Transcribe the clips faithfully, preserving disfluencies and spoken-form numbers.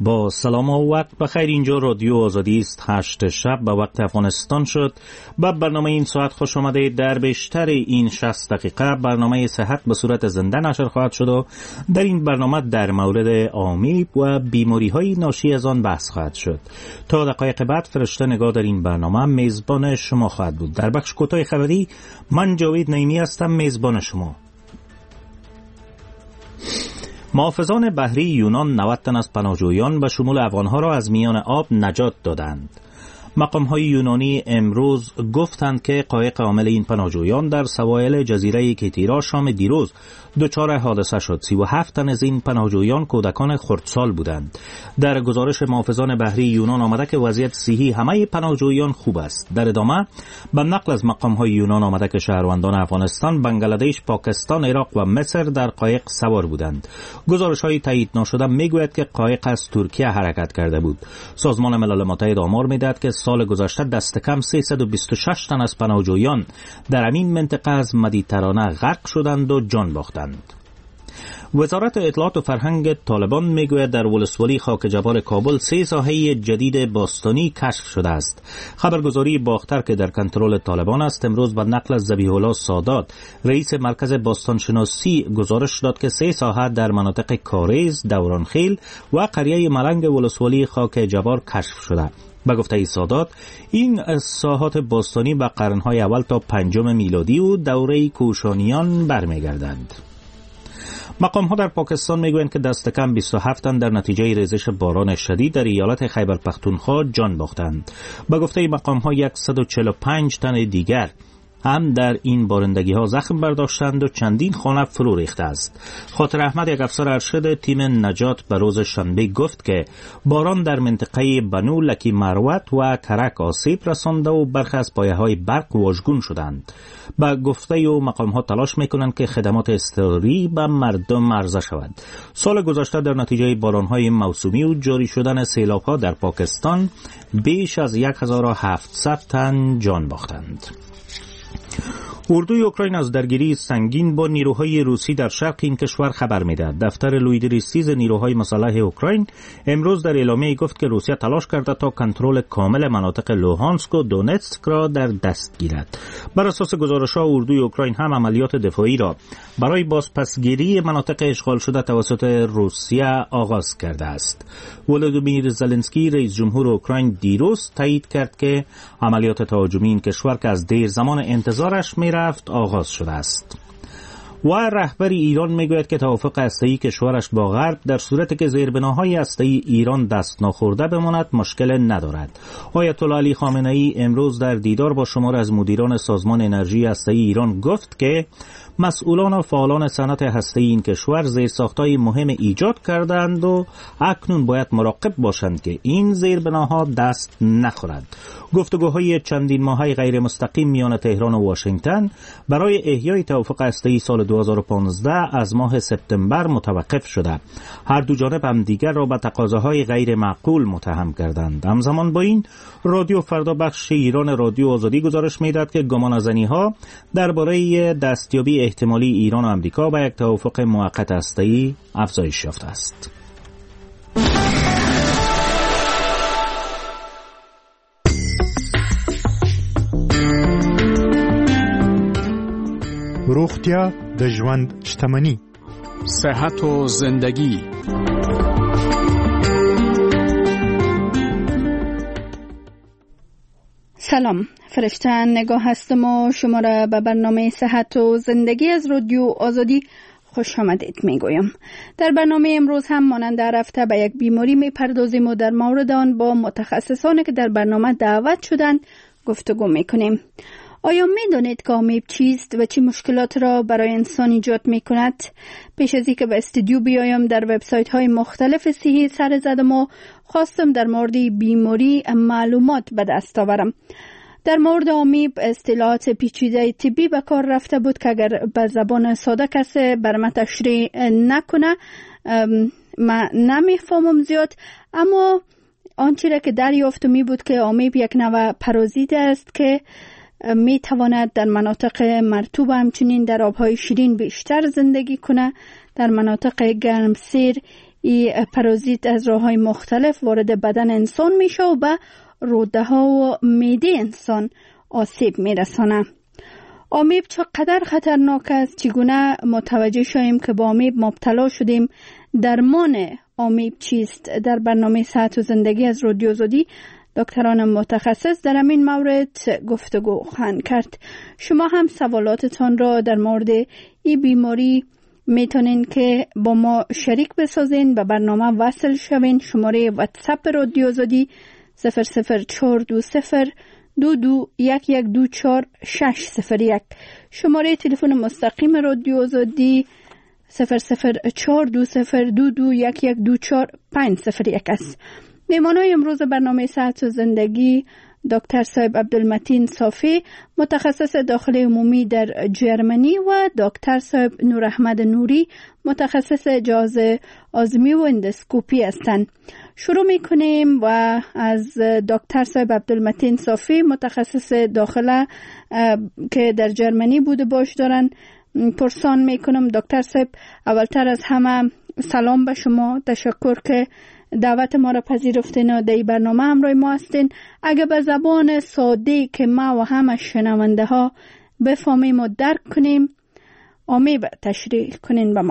با سلام و وقت بخیر. اینجا رادیو آزادی است. هشت شب به وقت افغانستان شد. با برنامه این ساعت خوش آمده. در بیشتر این شصت دقیقه برنامه صحت به صورت زنده نشر خواهد شد و در این برنامه در مورد آمیب و بیماری های ناشی از آن بحث خواهد شد. تا دقایق بعد فرشته نگاه در این برنامه میزبان شما خواهد بود. در بخش کوتاه خبری من جاوید نعیمی هستم، میزبان شما. محافظان بحری یونان نود تن از پناهجویان به شمول افغانها را از میان آب نجات دادند. مقام‌های یونانی امروز گفتند که قایق حامل این پناهجویان در سواحل جزیره کیتیرا شام دیروز دچار حادثه شد. سی و هفت تن از این پناهجویان کودکان خردسال بودند. در گزارش محافظان بحری یونان آمده که وضعیت صحی همه پناهجویان خوب است. در ادامه به نقل از مقام‌های یونان آمده که شهروندان افغانستان، بنگلادش، پاکستان، عراق و مصر در قایق سوار بودند. گزارش‌های تایید نشده میگوید که قایق از ترکیه حرکت کرده بود. سازمان ملل متحد آمار میدهد که سال گذشته دست کم سیصد و بیست و شش تن از پناهجویان در همین منطقه از مدیترانه غرق شدند و جان باختند. وزارت اطلاعات و فرهنگ طالبان میگوید در ولسوالی خاک جبار کابل سه ساحه جدید باستانی کشف شده است. خبرگزاری باختر که در کنترل طالبان است امروز به نقل از ذبیح الله سادات، رئیس مرکز باستانشناسی، گزارش داد که سه ساحه در مناطق کاریز، دورانخیل و قریه ملنگ ولسوالی خاک جبار کشف شده. به گفته سادات این ساحات باستانی به قرنهای اول تا پنجم میلادی و دوره کوشانیان برمیگردند. مقام ها در پاکستان میگویند که دست کم بیست و هفت تن در نتیجه ریزش باران شدید در ایالت خیبر پختونخوا جان باختند. به گفته مقام ها صد و چهل و پنج تن دیگر هم در این بارندگی ها زخم برداشتند و چندین خانه فرو ریخته است. خاطر احمد، یک افسر ارشد تیم نجات، به روز شنبه گفت که باران در منطقه بنو، لکی مروت و کرک آسیب رسانده و برخی از پایه های برق واژگون شدند. با گفته و مقام ها تلاش میکنند که خدمات اضطراری به مردم عرضه شود. سال گذشته در نتیجه باران های موسومی و جاری شدن سیلاب ها در پاکستان بیش از هزار و هفتصد تن جان باختند. اردوی اوکراین از درگیری سنگین با نیروهای روسی در شرق این کشور خبر می‌دهد. دفتر لویدریستیز نیروهای مسلح اوکراین امروز در اعلامیه گفت که روسیه تلاش کرده تا کنترل کامل مناطق لوهانسک و دونتسک را در دست گیرد. بر اساس گزارش‌ها اردوی اوکراین هم عملیات دفاعی را برای بازپسگیری مناطق اشغال شده توسط روسیه آغاز کرده است. ولودیمیر زلنسکی رئیس جمهور اوکراین دیروز تایید کرد که عملیات تهاجمی این کشور که از دیر زمان انتظارش می رفت آغاز شده است. و رهبر ایران میگوید که توافق هسته‌ای کشورش با غرب در صورتی که زیربناهای هسته‌ای ایران دست ناخورده بماند مشکل ندارد. آیت الله علی خامنه‌ای امروز در دیدار با شمار از مدیران سازمان انرژی هسته‌ای ایران گفت که مسئولان و فعالان صنعت هسته‌ای این کشور زیرساخت‌های مهم ایجاد کردند و اکنون باید مراقب باشند که این زیربناها دست نخورد. گفتگوهای چندین ماهه غیر مستقیم میان تهران و واشنگتن برای احیای توافق هسته‌ای سال دو هزار و پانزده از ماه سپتامبر متوقف شده. هر دو جانب هم دیگر را به تقاضاهای غیر معقول متهم کردند. همزمان با این رادیو فردا بخش ایران رادیو آزادی گزارش می‌دهد که گمانه‌زنی‌ها درباره دستیابی احتمالی ایران و امریکا به یک توافق موقت هسته‌ای افزایش یافته است. روغتیا د ژوند شتمني، صحت و زندگی. سلام، فرشته نگاه هستم و شما را به برنامه صحت و زندگی از رادیو آزادی خوش آمدید میگویم. در برنامه امروز هم مانند هر هفته به یک بیماری میپردازیم و در مورد آن با متخصصانی که در برنامه دعوت شدند گفتگو میکنیم. آیا میدانید که آمیب چیست و چه مشکلات را برای انسان ایجاد میکند؟ پیش از اینکه به استودیو بیایم در وبسایت های مختلف صحی سر زدم و خواستم در مورد بیماری معلومات به دست آورم. در مورد آمیب اصطلاحات پیچیده طبی به کار رفته بود که اگر به زبان ساده کسی برام تشریح نکنه من نمیفهمم زیاد، اما آنچه را که دریافتم می بود که آمیب یک نوع پارازیت است که می تواند در مناطق مرطوب همچنین در آبهای شیرین بیشتر زندگی کنه. در مناطق گرمسیر این پارازیت از راه‌های مختلف وارد بدن انسان میشه و به روده ها و معده انسان آسیب میرسانه. آمیب چقدر خطرناک است؟ چگونه متوجه شویم که با آمیب مبتلا شدیم؟ درمان آمیب چیست؟ در برنامه صحت و زندگی از رادیو آزادی دکتران متخصص در این مورد گفتگو خواهند کرد. شما هم سوالاتتان را در مورد این بیماری میتونین که با ما شریک بسازین، به برنامه وصل شوین. شماره واتساپ رادیو آزادی صفر صفر چهار دو صفر دو دو یک یک دو چهار شش صفر یک. شماره تلفن مستقیم رادیو آزادی صفر صفر چهار دو صفر دو دو یک یک دو چهار پنج صفر یک است. میمانای امروز برنامه صحت و زندگی دکتر صاحب عبدالمتین صافی، متخصص داخل عمومی در جرمنی، و دکتر صاحب نور احمد نوری، متخصص جهاز آزمی و اندوسکوپی هستند. شروع میکنیم و از دکتر صاحب عبدالمتین صافی، متخصص داخل که در جرمنی بوده باش دارن، پرسان میکنم. دکتر صاحب، اولتر از همه سلام به شما، تشکر که دعوت ما را پذیرفتین و در این برنامه همراه ما هستین. اگه به زبان ساده که ما و همه شنونده ها بفهمیم و درک کنیم، آمیب تشریح کنین به ما.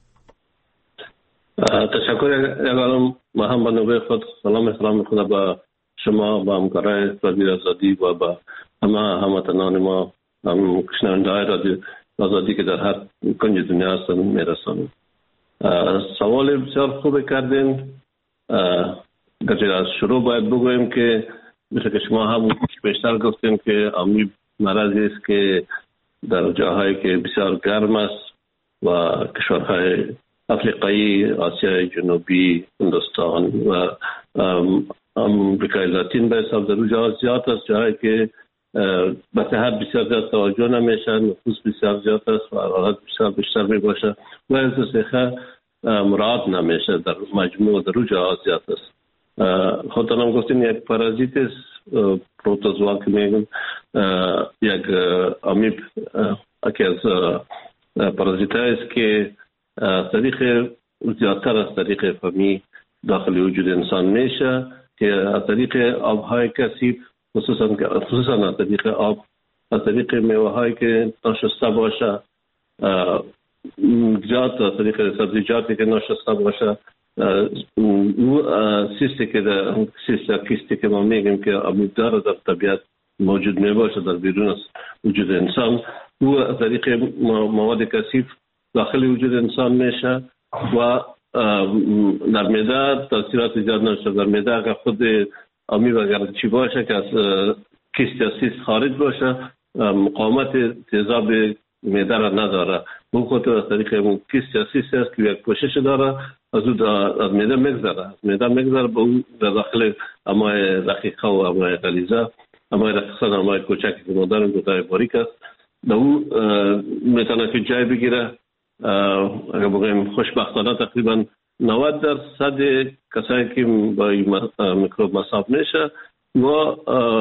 تشکر. اولم ما هم به نوبه خود سلام احترام خود به شما، با همکارای رادیو آزادی و با همه هموطنان ما، هم شنونده‌های رادیو آزادی که در هر کنج دنیا هستن میرسانم. سوال بسیار خوب کردین. اگر از شروع باید بگویم که مثل که شما هم بیشتر گفتیم که آمیب مرضی است که در جاهایی که بسیار گرم است و کشورهای افریقایی، آسیای جنوبی، هندوستان و امریکای لاتین به حساب در جاها زیاد است، جاهایی که به صحت بسیار زیاد توجه نمیشه، نفوس بسیار زیاد است و حرارت بسیار بیشتر می باشه و از سیخه مراد نمیشه در مجموع در جاها زیاد است. خودتان هم گفتین یک پارازیت است، پروتوزوا که میگن، یک آمیب اکی از پارازیت است که طریق زیادتر از طریق فمی داخل وجود انسان میشه که از طریق آبهای کثیف، خصوصا خصوصا از طریق آب، از طریق میوه هایی که ناشسته باشه، جات از طریق سبزیجاتی که ناشسته باشه، سیستی که در سیست کیستی که ما میگیم که آمیب داره در طبیعت موجود میباشه در بیرون از وجود انسان، او از طریق مواد کثیف داخل وجود انسان میشه و در معده تاثیرات زیاد نشه. در معده اگر خود آمیب اگر چی باشه که از کیست یا سیست خارج باشه، مقاومت تیزاب معده را نداره. اون خود از طریق کیست یا سیست است که یک پوشش داره، از اون از معده میگذره، از معده میگذره به اون در داخل امای رقیقه و امای غلیظه، امای رقیقه و امای کوچکی که ما داریم دوتای باریک است، در اون میتونه که جای بگیره. اگر بگویم خوشبختانه تقریبا نود درصد کسایی که با این میکروب مصاب میشه و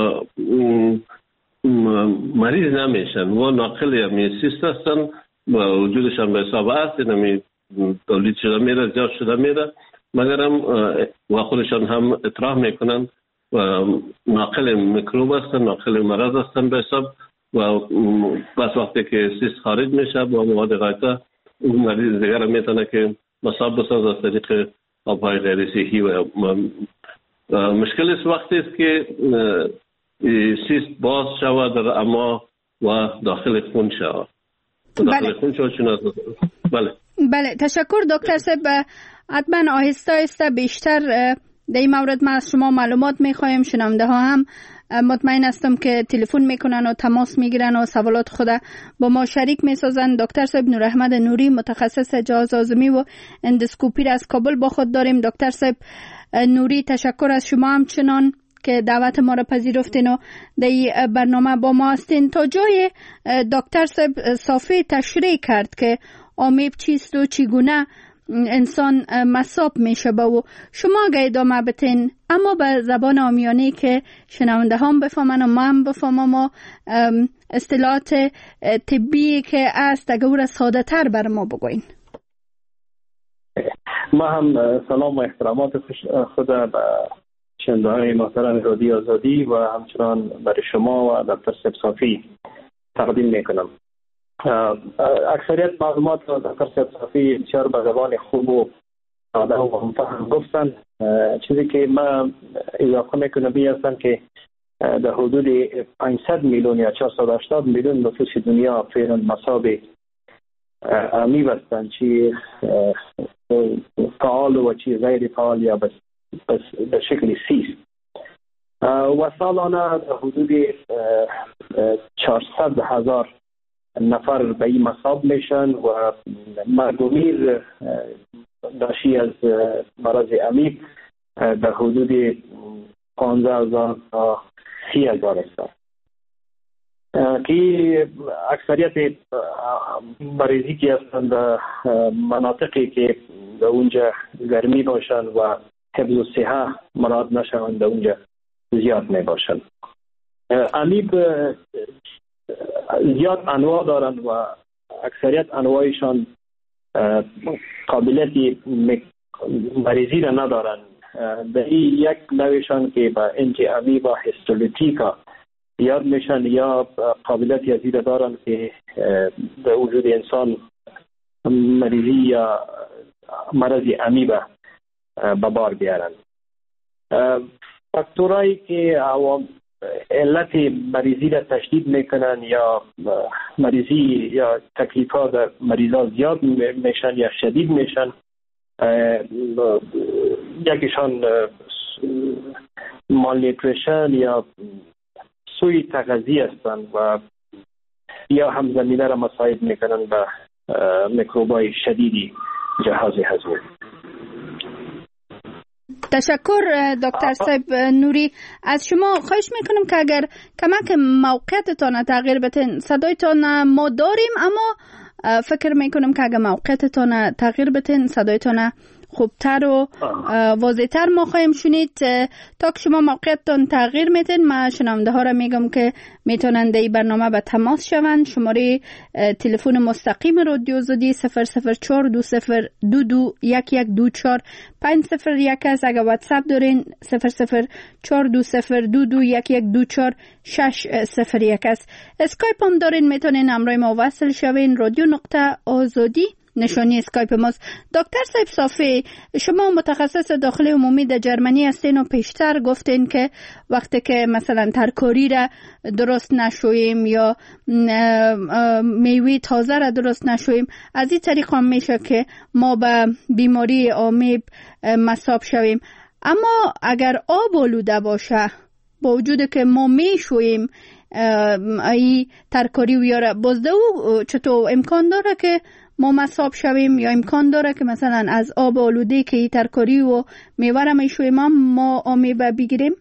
مریض نمیشن و ناقل یعنی سیست هستن و وجودشان به حساب هست، یعنی تولید شده میره، زیاد شده میره، مگر هم و خودشان هم اطراح میکنن و ناقل میکروب هستن، ناقل مرض هستن به حساب و بس وقتی که سیست خارج میشه با مواد غایطه، اون مریض دیگر میتونه که مصاب بساز از طریق آبهای غیر صحی و مشکل است وقتی است که سیست باز شود در اما و داخل خون شود. داخل خون شود چون بله بله تشکر دکتر صاحب. حتما آهسته آهسته بیشتر در این مورد ما از شما معلومات میخوایم. شنونده ها هم مطمئن هستم که تلفن میکنن و تماس میگیرن و سوالات خود با ما شریک میسازن. دکتر صاحب نور احمد نوری، متخصص جهاز آزمی و اندوسکوپی از کابل با خود داریم. دکتر صاحب نوری، تشکر از شما همچنان که دعوت ما را پذیرفتین و در برنامه با ما هستین. تا جای دکتر صاحب صافی تشریح کرد که آمیب چیست و چگونه انسان مصاب میشه با او. شما اگه ادامه بتین اما به زبان عامیانه که شنونده هم بفهمن و ما هم بفهمم و اصطلاحات طبی که است اگه او را ساده تر بر ما بگوین. ما هم سلام و احترامات خود به شنونده‌های محترم رادیو آزادی و همچنان برای شما و دکتر سیب صافی تقدیم میکنم. اکثریت معلومات را دکتر سیب صافی بسیار به زبان خوب و ساده و مفهم گفتن. چیزی که ما اضافه میکنم این هستم که در حدود پانصد میلیون یا چهارصد و هشتاد میلیون نفوس دنیا فعلا مصاب امی هستند، چی فعال و چی غیر فعال یا بس به شکل سیست و سالانه در حدود چهارصد هزار نفر به این مصاب میشن و مرگ و میر ناشی از مرض امی در حدود پانزده هزار تا سی هزار است که اکثریت مریضی که هستند در مناطقی که در اونجا گرمی باشند و حفظ و صحه مراد نشوند در اونجا زیاد می باشند. امیب زیاد انواع دارند و اکثریت انواعشان قابلیت مریضی را ندارند. در این یک نوعشان که با انتی امیبا هیستولیتیکا یاد میشن یا قابلیت یزید دارن که در وجود انسان مریضی یا مرض امیبا به بار بیارن. فاکتورایی که علت مریضی را تشدید میکنن یا مریضی یا تکلیفات در مریضا زیاد میشن یا شدید میشن، یکیشان مالنیوتریشن یا سوی تغذیه هستند و یا همزمینه را مساعد میکنن به میکروبای شدیدی جهاز هضمی. تشکر دکتر صاحب نوری. از شما خواهش میکنم که اگر کمک موقعیتتان تغییر بدین. صدایتان ما داریم اما فکر میکنم که اگر موقعیتتان تغییر بدین صدایتان خوبتر و واضح‌تر ما خواهیم شنید. تا که شما موقعیتتان تغییر میدین ما شنونده ها را میگم که میتونن این برنامه به تماس شوند. شماره تلفن مستقیم رادیو آزادی صفر صفر چهار دو صفر دو دو یک یک دو چهار پنج صفر یک است. اگر واتساپ دارین صفر صفر چهار دو صفر دو دو یک یک دو چهار شش صفر یک است. اسکایپ هم دارین، میتونین همراه ما وصل شوین. رادیو نقطه آزادی نشانی اسکایپ ماست. دکتر سیب صافی، شما متخصص داخل عمومی در جرمنی هستین و پیشتر گفتین که وقتی که مثلا ترکاری را درست نشوییم یا میوه تازه را درست نشوییم، از این طریق هم میشه که ما به بیماری آمیب مصاب شویم. اما اگر آب آلوده باشه با وجود که ما میشوییم ای ترکاری و یاره بازده او چطور امکان داره که ما مصاب شویم یا امکان داره که مثلا از آب آلوده که ترکاری و میوه را میشویم ما آمیبه بگیریم؟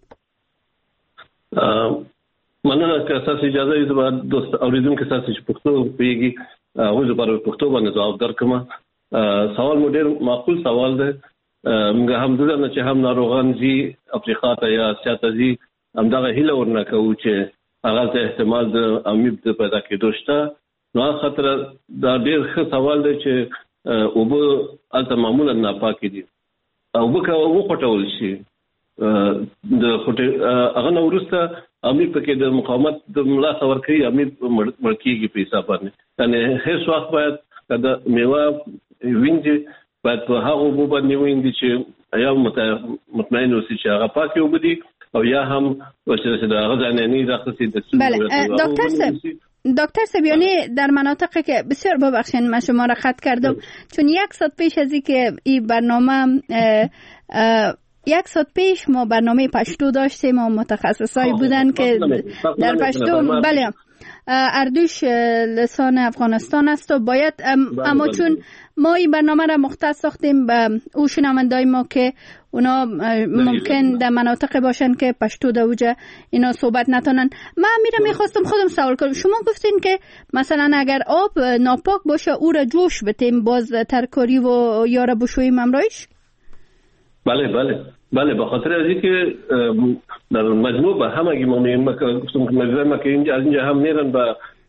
مننه که اساس اجازه ایز با دوست اوریدون که اساس پختو پیگی اوز برای پختو باندې جواب درکم. سوال مو ډیر معقول سوال دی. موږ هم دغه چې هم ناروغان زی افریقا ته یا اسیا ته زی هم دغه هیله ورنه کوو چې هغه ته احتمال د امیب د پیدا کېدو شته. نو خطر دا ډیر ښه سوال دی چې اوبه الته معمولا ناپاکې دي. اوبه که وخوټول شي د هغه نه وروسته امیر پکې د مقاومت د ملاسه ورکوي، امیر مړ کېږي په حساب باندې. یعنې هېڅ وخت باید که د میوه وینځي باید په هغه اوبو باندې وینځي چې یا مطمئن اوسي چې هغه پاکې اوبه دي او یا هم چې د هغه ځای نه نه راخلي د دکتر صاحب دکتر سبیانی در مناطقی که بسیار ببخشین من شما را خط کردم چون یک ساعت پیش از این که این برنامه اه اه یک ساعت پیش ما برنامه پشتو داشتیم و متخصصایی بودن که در پشتو بله اردوش لسان افغانستان است و باید اما چون ما این برنامه را مختص ساختیم به او شنوندای ما که اونا ممکن در مناطق باشن که پشتو در اوجه اینا صحبت نتونن. من میرم میخواستم خودم سوال کنم. شما گفتین که مثلا اگر آب ناپاک باشه او را جوش بتیم باز ترکاری و یا را بشوییم امرایش؟ بله بله بله به خاطر از اینکه در مجموع به همگی ما میگیم گفتم که مریضای ما که اینجا از اینجا هم میرن به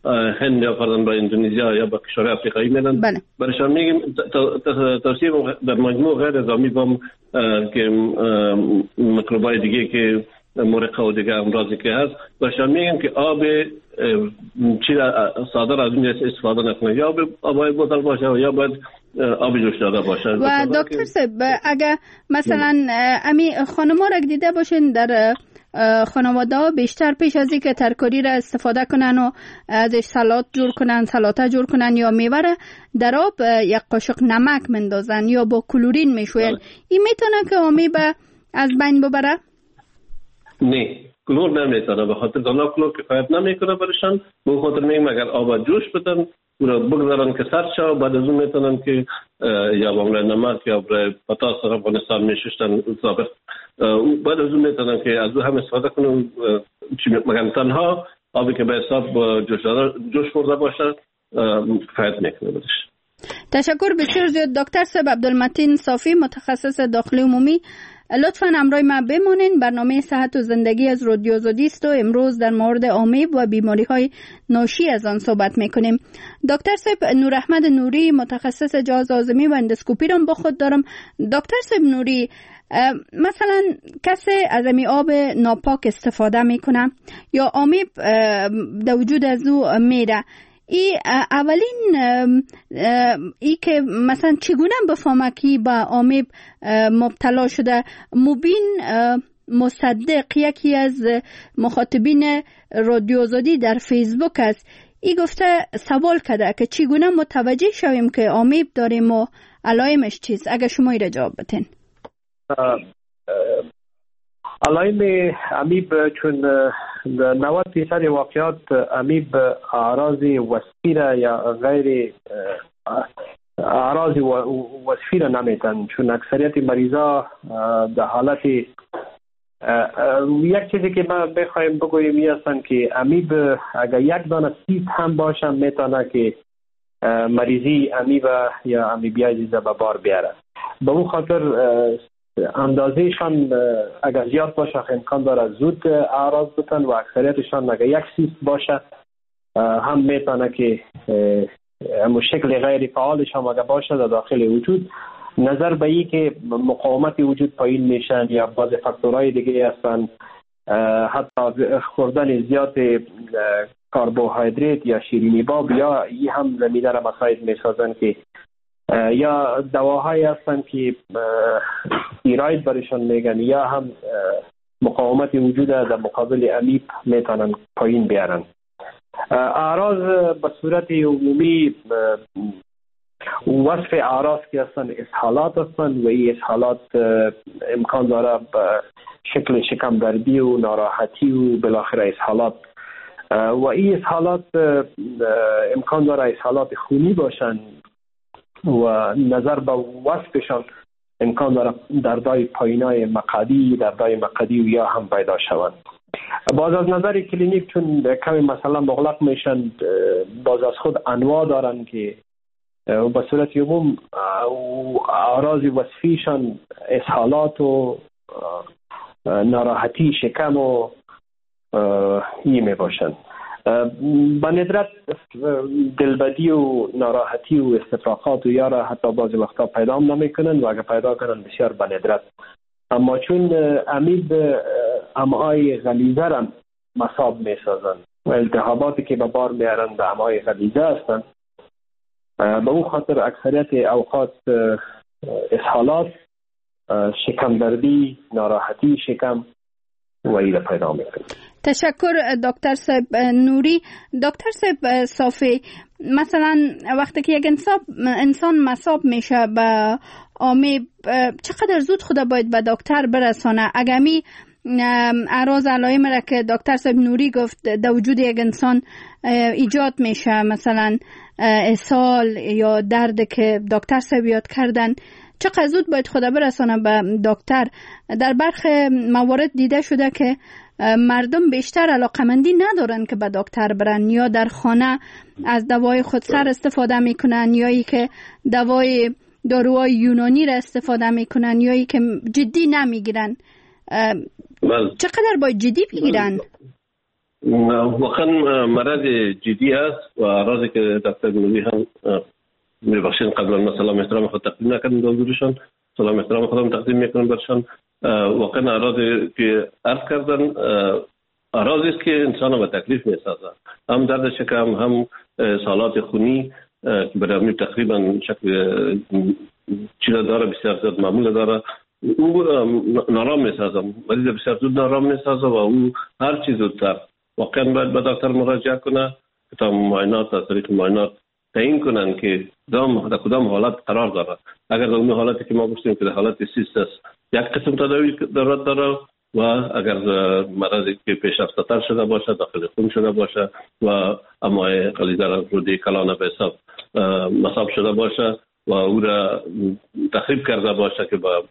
هند یا فرضاً به اندونزیا یا به کشورهای آفریقایی میرن. بله. برایشان میگیم توصیه در مجموع غیر نظامی با که میکروبای دیگه که مرقه و دیگه امراضی که هست، برایشان میگیم که آب چی صادر از اون استفاده نکنه، یا آب بوتل باشه و یا باید آب جوش داده باشه. و دکتر صاحب اگه مثلا امی خانم‌ها را دیده باشین در خانواده ها بیشتر پیش از اینکه ترکاری را استفاده کنن و ازش سالاد جور کنن، سلاطه جور کنن یا میوه را در آب یک قاشق نمک مندازن یا با کلورین میشوین، این میتونه که آمیب از بین ببره؟ نه، کلور نمیتونه، به خاطر دانا کلور کفایت نمیکنه برشان. به خاطر میگم اگر آب جوش بدن و بگذارن که سرد شه، بعد از اون میتونن که یا با نمک یا با پتاس افغانستان میشستن ثابت، بعد از اون میتونن که از اون هم استفاده کنن. مگر تنها آبی که به حساب جوش جوش خورده باشه کفایت میکنه برش. تشکر بسیار زیاد دکتر صاحب. عبدالمتین صافی، متخصص داخلی عمومی، لطفاً همراه ما بمونین. برنامه صحت و زندگی از رادیو آزادی است و امروز در مورد آمیب و بیماری‌های ناشی از آن صحبت می‌کنیم. دکتر صاحب، نور احمد نوری، متخصص جهاز هاضمه و اندوسکوپی را با خود دارم. دکتر صاحب نوری، مثلا کسی از امی آب ناپاک استفاده میکنه یا آمیب در وجود از او میره، ای اولین ای که مثلا چگونه بفهمه که با آمیب مبتلا شده؟ مبین مصدق، یکی از مخاطبین رادیو آزادی در فیسبوک است، ای گفته سوال کرده که چگونه متوجه شویم که آمیب داریم و علائمش چیست؟ اگر شما ای را جواب بدین. علائم امیب چون نود درصد واقعات امیب اعراض وصفی یا غیر اعراض وصفی را نمیتن، چون اکثریت مریضا در حالت یک چیزی که ما بخوایم بگوییم این هستن که امیب اگر یک دانه سیست هم باشه میتونه که مریضی امیب یا امیبیای زیزه به بار بیاره. به اون خاطر اندازهشان اگر زیاد باشه امکان داره زود اعراض بتن و اکثریتشان اگر یک سیست باشه هم میتونه که همون شکل غیر فعالش هم اگر باشه در داخل وجود، نظر به این که مقاومت وجود پایین میشن یا بعض فاکتورهای دیگه هستن، حتی خوردن زیاد کربوهیدرات یا شیرینی باب یا این هم زمینه را مساعد میسازن که یا دواهایی هستن که استیروید برشان میگن یا هم مقاومت وجود در مقابل امیب میتونن پایین بیارن. اعراض به صورت عمومی وصف اعراض که هستن اسهالات هستن و این اسهالات امکان داره به شکل شکم دردی و ناراحتی و بالاخره اسهالات و این اسهالات امکان داره اسهالات خونی باشن و نظر به وصفشان امکان داره دردای پایینای مقعدی، دردای مقعدی و یا هم پیدا شوند. باز از نظر کلینیک چون کمی مثلا مغلق میشن، باز از خود انواع دارن که به صورت عموم اعراض وصفیشان اسهالات و ناراحتی شکم و این می باشن. به ندرت دلبدی و ناراحتی و استفراغات و یارا حتی بعضی وقتا پیدا هم نمی کنن و اگر پیدا کنن بسیار به ندرت. اما چون امیب امعای غلیظه را مصاب می سازن و التهاباتی که به بار میارن به امعای غلیظه هستن، به اون خاطر اکثریت اوقات اسهالات، شکم دردی، ناراحتی شکم و ایره پیدا میکنه. تشکر دکتر صاحب نوری. دکتر صاحب صافی، مثلا وقتی که یک انسان انسان مصاب میشه به آمیب، چقدر زود خدا باید به دکتر برسانه؟ اگر می اعراض علائم را که دکتر صاحب نوری گفت در وجود یک انسان ایجاد میشه، مثلا اسهال یا درد که دکتر صاحب یاد کردن، چقدر زود باید خدا برسانه به دکتر؟ در برخی موارد دیده شده که مردم بیشتر علاقمندی ندارن که به دکتر برن، یا در خانه از دوای خودسر استفاده میکنن، یا ای که دوای داروهای یونانی را استفاده میکنن، یا ای که جدی نمیگیرن. چقدر باید جدی بگیرن؟ واقعا مرض جدی است و راضی که دکتر نوری هم میبخشین قبلا ما سلام احترام خود تقدیم نکردیم به حضورشان، سلام احترام خودم تقدیم میکنم برشان. واقعا اراضی که عرض کردن اراضی است که انسان به تکلیف میسازه، هم درد شکم هم سالات خونی که برای تقریبا شکل چیز داره بسیار زیاد معمول داره، او نارام میسازه، مریض بسیار زود نارام میسازه و او هر چیز زودتر واقعا باید به دکتر مراجعه کنه تا معاینات از طریق معاینات تعیین کنن که کدام در کدام حالت قرار داره. اگر در اون حالتی که ما گفتیم که در حالت سیست است یک قسم تداوی ضرورت داره و اگر مرضی که پیشرفته‌تر شده باشه، داخل خون شده باشه و امعاء غلیظه را روده کلان به حساب مصاب شده باشه و او را تخریب کرده باشه که با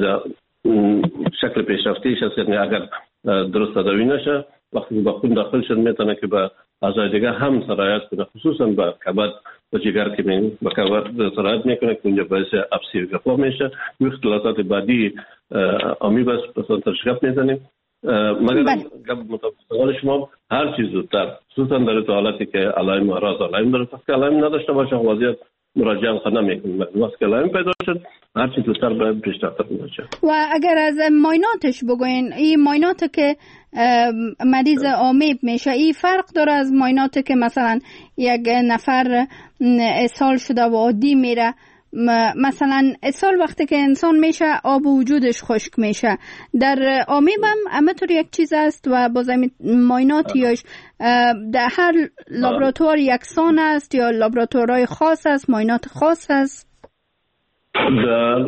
شکل پیشرفته‌ایش است، یعنی اگر درست تداوی نشه وقتی که با خون داخل شد میتونه که به اعضای دیگه هم سرایت کنه، خصوصا به کبد و جگر که می به کبد سرایت میکنه که اونجا باعث ابسی و گفا میشه. و اختلالات بعدی آمیباس مثلا ترشکف میزنیم. مگر مطابق سوال شما هر چیز زودتر، خصوصا در تو حالتی که علائم و اعراض علائم داره، فقط علائم نداشته باشه وضعیت مراجعه خود نمیکنیم. وقتی که علائم پیدا شد هر چیز زودتر باید پیشرفت مراجعه. و اگر از معایناتش بگوین، این معایناتی که مریض آمیب میشه این فرق داره از معایناتی که مثلا یک نفر اسهال شده و عادی میره؟ مثلا اسهال وقتی که انسان میشه آب وجودش خشک میشه، در آمیب هم همه طور یک چیز است و باز معایناتیش در هر لابراتوار یکسان است یا لابراتوارهای خاص است، معاینات خاص است؟ در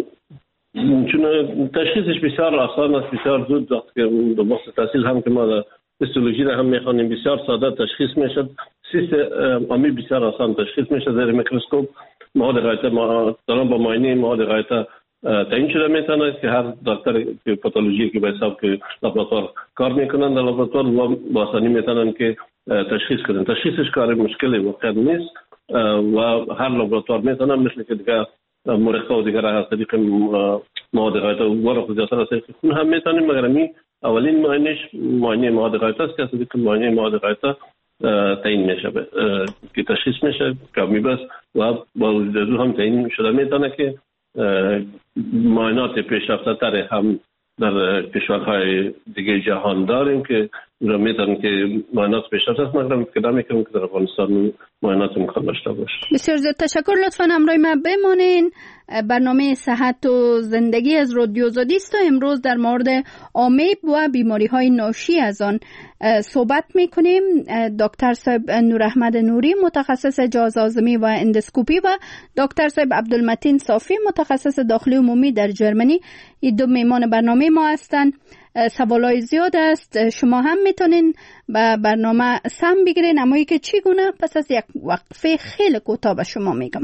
چون تشخیصش بسیار آسان است، بسیار زود است که دو بخش تحصیل هم که ما در هیستولوژی را هم میخوانیم بسیار ساده تشخیص میشد. سیست آمیب بسیار آسان تشخیص میشه زیر میکروسکوپ. مواد غایطه ما دارم با معاینه مواد غایطه تعیین شده میتونه که هر دکتر که پاتولوژی که به حساب که لابراتوار کار میکنن در لابراتوار با آسانی میتونن که تشخیص کنن. تشخیصش کار مشکلی واقعا نیست و هر لابراتوار میتونن مثل که دیگه مرخه و دیگر از طریق مواد غایطه و خودیاتر از طریق خون هم میتونیم، مگر می اولین معاینش معاینه مواد غایطه است که از طریق معاینه مواد غایطه تعیین میشه که تشخیص میشه که آمیباس و با وجود هم تعیین شده میتونه که معاینات پیشرفته تر هم در کشورهای دیگه جهان داریم که را میتونن که معاینات پیشرفته است، مگر فکر نمیکنم که در افغانستان معاینات امکان داشته باشه. بسیار زیاد تشکر. لطفاً همراه ما بمانین. برنامه صحت و زندگی از رادیو آزادی است و امروز در مورد آمیب و بیماری‌های ناشی از آن صحبت می‌کنیم. دکتر صاحب نور احمد نوری متخصص جهازآزمی و اندوسکوپی و دکتر صاحب عبدالمتین صافی متخصص داخلی عمومی در جرمنی این دو میهمان برنامه ما هستند. سوالای زیاد است، شما هم میتونین به برنامه سم بگیرین، اما که چگونه پس از یک وقفه خیلی کوتاه به شما میگم.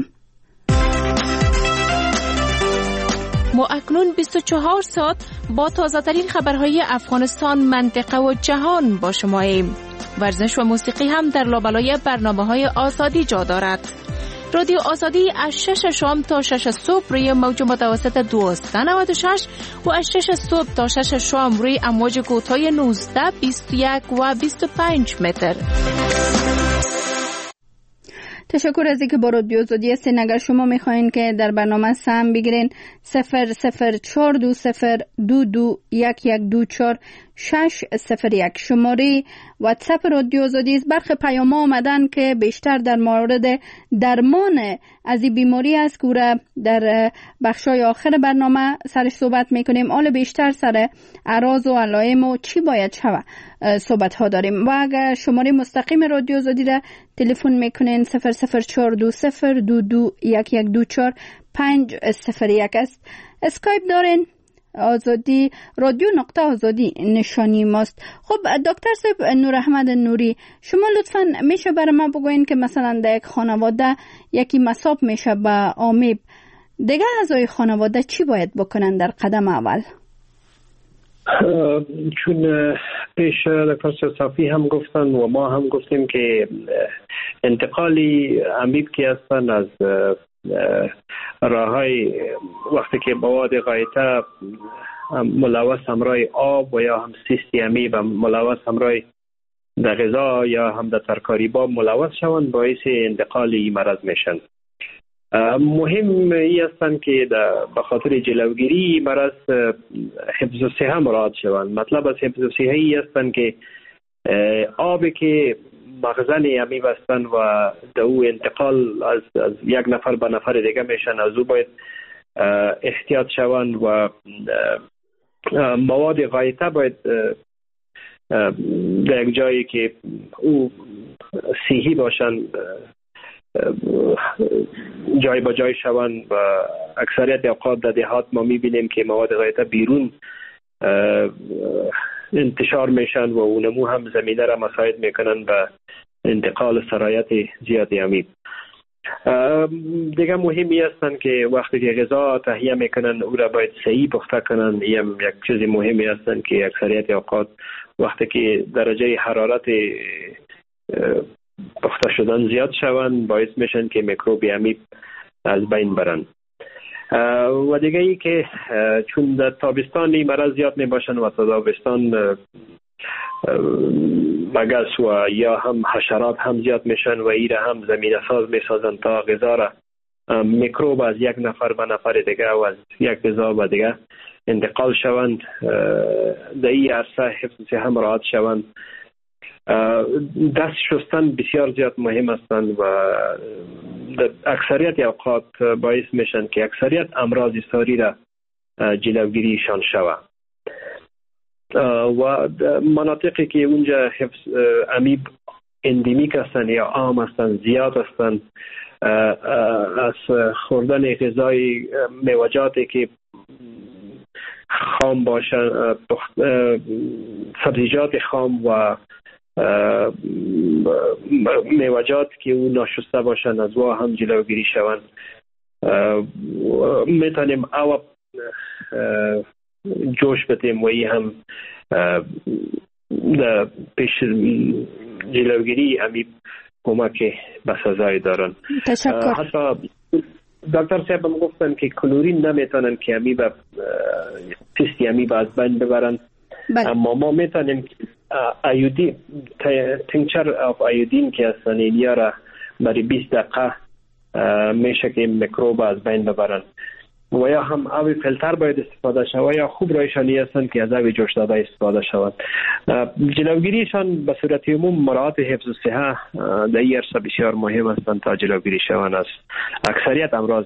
ما اکنون بیست و چهار ساعت با تازه ترین خبرهای افغانستان، منطقه و جهان با شما ایم. ورزش و موسیقی هم در لابلای برنامه‌های آزادی جا دارد. رادیو آزادی از شش شام تا شش صبح روی موج متوسط دویست و نود و شش و از شش صبح تا شش شام روی امواج کوتاه نوزده، بیست و یک و بیست و پنج متر. تشکر از اینکه با رادیو آزادی هستین. اگر شما میخواین که در برنامه سهم بگیرین صفر صفر چهار دو صفر دو دو یک یک دو چهار شش صفر یک شماره واتساپ رادیو آزادی است. برخی پیام آمدن که بیشتر در مورد درمان از این بیماری است که را در بخشای آخر برنامه سرش صحبت میکنیم. حالا بیشتر سر اعراض و علائم و چی باید شود صحبت ها داریم. و اگر شماره مستقیم رادیو آزادی را تلفن میکنین صفر صفر چهار دو صفر دو دو یک یک دو چهار پنج صفر یک است. اسکایپ دارین آزادی رادیو نقطه آزادی نشانی ماست. خب دکتر صاحب نور احمد نوری، شما لطفاً میشه برای ما بگوین که مثلا در یک خانواده یکی مصاب میشه به آمیب، دیگه اعضای خانواده چی باید بکنن در قدم اول؟ چون پیش دکتر صافی هم گفتن و ما هم گفتیم که انتقالی آمیب که هستن از راههای وقتی که مواد غایطه ملوث همراه آب و یا هم سیستی آمیب ملوث همراه در غذا یا هم در ترکاری با ملوث شوند باعث انتقال این مرض میشن. مهم ای هستند که به خاطر جلوگیری مرض حفظ الصحه مراعات شوند. مطلب از حفظ الصحه ای هستند که آبی که مخزن امی بستن و دو انتقال از, از یک نفر به نفر دیگه میشن، از او باید احتیاط شوند و مواد غایطه باید در یک جایی که او صحی باشن جای با جای شوند. و اکثریت اوقات در دهات ما میبینیم که مواد غایطه بیرون انتشار میشن و اونمو هم زمینه را مساعد میکنن به انتقال سرایت زیاد امی. دیگه مهمی هستن که وقتی که غذا تهیه میکنن او را باید صحیح پخته کنن. این هم یک چیز مهمی هستن که اکثریت اوقات وقتی که درجه حرارت پخته شدن زیاد شوند باعث میشن که میکروب امی از بین برن. و دیگه ای که چون در تابستان این مرض زیاد میباشن و تابستان مگس و یا هم حشرات هم زیاد میشن و ایره هم زمینه ساز میسازن تا غذا را میکروب از یک نفر به نفر دیگه و از یک غذا به دیگه انتقال شوند. در این عرصه حفظ صحه مراعات شوند. دست شستن بسیار زیاد مهم هستند و اکثریت اوقات باعث میشن که اکثریت امراض ساری را جلوگیریشان شود. و مناطقی که اونجا حفظ امیب اندیمیک هستند یا عام هستند زیاد هستند، از خوردن غذای میوجاتی که خام باشن، سبزیجات خام و میوجات که اون ناشسته باشن از وا هم جلوگیری شوند. میتونیم او جوش بدیم و این هم پیش جلوگیری امی کمک به سزای دارن. تشکر. حتی دکتر صاحب هم گفتن که کلورین نمیتونن که امی به پیست امی به از بین ببرن. بله. اما ما میتونیم ایودین تینچر اف ایودین که هستن اینیا را برای بیست دقیقه میشه که میکروب از بین ببرن. و یا هم آب فیلتر باید استفاده شود یا خوب رایشانی هستند که از آب جوش داده استفاده شود. جلوگیریشان به صورت عموم مراعات حفظ الصحه در این عرصه بسیار مهم هستند تا جلوگیری شوند از اکثریت امراض